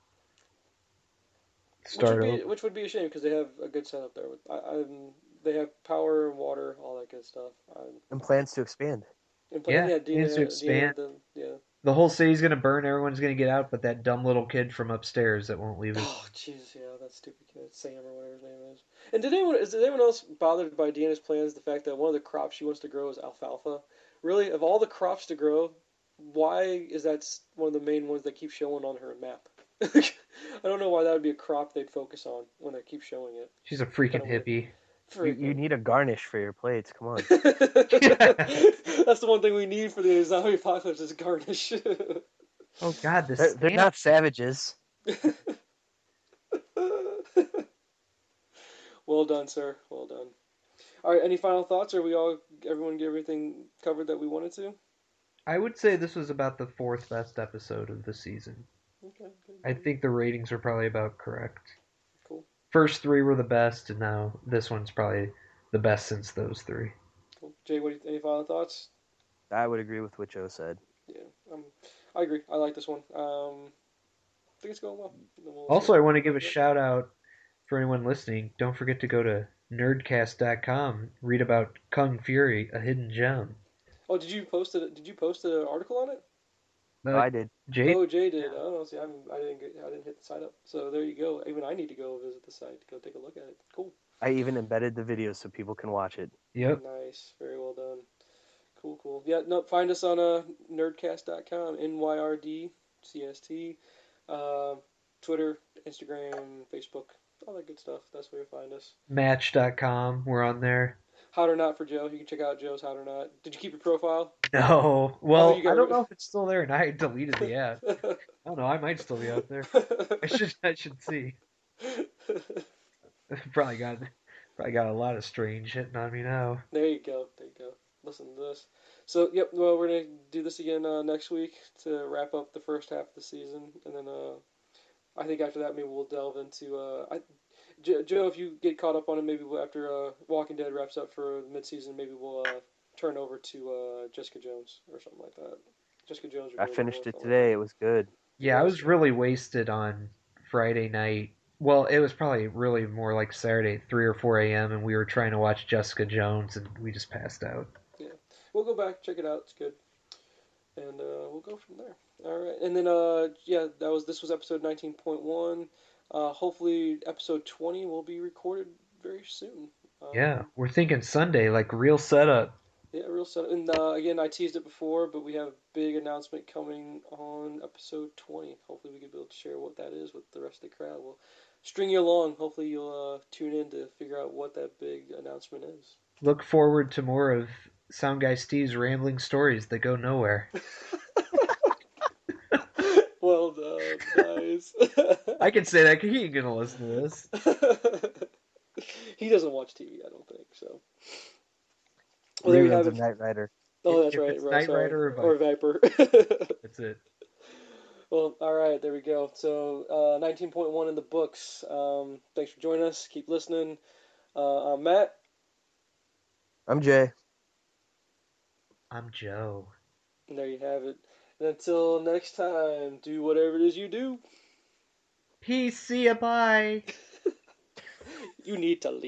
Speaker 3: start over.
Speaker 1: Which would be a shame because they have a good setup there. They have power and water, all that good stuff.
Speaker 2: And plans to expand.
Speaker 3: Plans to expand. The whole city's going to burn. Everyone's going to get out, but that dumb little kid from upstairs that won't leave us.
Speaker 1: Oh, jeez, yeah, that stupid kid, Sam or whatever his name is. And is anyone else bothered by Deanna's plans? The fact that one of the crops she wants to grow is alfalfa. Really, of all the crops to grow, why is that one of the main ones that keep showing on her map? I don't know why that would be a crop they'd focus on when they keep showing it.
Speaker 3: She's a freaking hippie.
Speaker 2: You need a garnish for your plates. Come on.
Speaker 1: That's the one thing we need for the zombie apocalypse is garnish.
Speaker 3: Oh God,
Speaker 2: they're not savages.
Speaker 1: Well done, sir. Well done. All right. Any final thoughts? Everyone get everything covered that we wanted to?
Speaker 3: I would say this was about the fourth best episode of the season.
Speaker 1: Okay. Good.
Speaker 3: I think the ratings are probably about correct.
Speaker 1: Cool.
Speaker 3: First three were the best, and now this one's probably the best since those three.
Speaker 1: Cool. Jay, any final thoughts?
Speaker 2: I would agree with what Joe said.
Speaker 1: Yeah, I agree. I like this one. I think it's going well.
Speaker 3: Also, I want to give a shout out for anyone listening. Don't forget to go to nerdcast.com. Read about Kung Fury, a hidden gem.
Speaker 1: Oh, did you post it? Did you post an article on it?
Speaker 2: I did.
Speaker 3: Jay?
Speaker 1: Oh, Jay did. Oh, see, I didn't hit the sign up. So there you go. Even I need to go visit the site to go take a look at it. Cool.
Speaker 2: I even embedded the video so people can watch it.
Speaker 3: Yep.
Speaker 1: Nice. Very well done. Cool. Yeah, no, find us on nerdcast.com, NYRDCST, Twitter, Instagram, Facebook, all that good stuff. That's where you find us.
Speaker 3: Match.com, we're on there.
Speaker 1: Hot or Not for Joe. You can check out Joe's Hot or Not. Did you keep your profile?
Speaker 3: No. Well,
Speaker 1: I
Speaker 3: don't know if it's still there, and I deleted the app. I don't know. I might still be out there. I should see. Probably got a lot of strange hitting on me now.
Speaker 1: There you go. Listen to this. So, yep, well, we're going to do this again next week to wrap up the first half of the season. And then I think after that, maybe we'll delve into... Joe, if you get caught up on it, maybe after Walking Dead wraps up for midseason, maybe we'll turn over to Jessica Jones or something like that. Jessica Jones or
Speaker 2: I
Speaker 1: Daredevil
Speaker 2: finished
Speaker 1: or
Speaker 2: it
Speaker 1: something like
Speaker 2: today.
Speaker 1: that.
Speaker 2: It was good.
Speaker 3: Yeah, I
Speaker 1: Yes.
Speaker 3: was really wasted on Friday night. Well, it was probably really more like Saturday, 3 or 4 a.m., and we were trying to watch Jessica Jones, and we just passed out.
Speaker 1: Yeah, we'll go back, check it out. It's good, and we'll go from there. All right, and then yeah, this was episode 19.1. Hopefully, episode 20 will be recorded very soon.
Speaker 3: Yeah, we're thinking Sunday, like real setup.
Speaker 1: Yeah, real soon. And again, I teased it before, but we have a big announcement coming on episode 20. Hopefully, we can be able to share what that is with the rest of the crowd. We'll string you along. Hopefully, you'll tune in to figure out what that big announcement is.
Speaker 3: Look forward to more of Sound Guy Steve's rambling stories that go nowhere.
Speaker 1: Well done, nice.
Speaker 3: I can say that 'cause he ain't gonna listen to this.
Speaker 1: He doesn't watch TV, I don't think so. Well, there you have
Speaker 2: Reruns
Speaker 1: it.
Speaker 2: of Knight Rider.
Speaker 1: Oh, that's
Speaker 3: If
Speaker 1: right.
Speaker 3: it's
Speaker 1: Right,
Speaker 3: Knight
Speaker 1: sorry.
Speaker 3: Rider
Speaker 1: Or
Speaker 3: or
Speaker 1: Viper.
Speaker 3: that's it.
Speaker 1: Well, all right, there we go. So, 19.1 in the books. Thanks for joining us. Keep listening. I'm Matt.
Speaker 2: I'm Jay.
Speaker 3: I'm Joe.
Speaker 1: And there you have it. And until next time, do whatever it is you do.
Speaker 3: Peace, see ya, bye.
Speaker 1: You need to leave.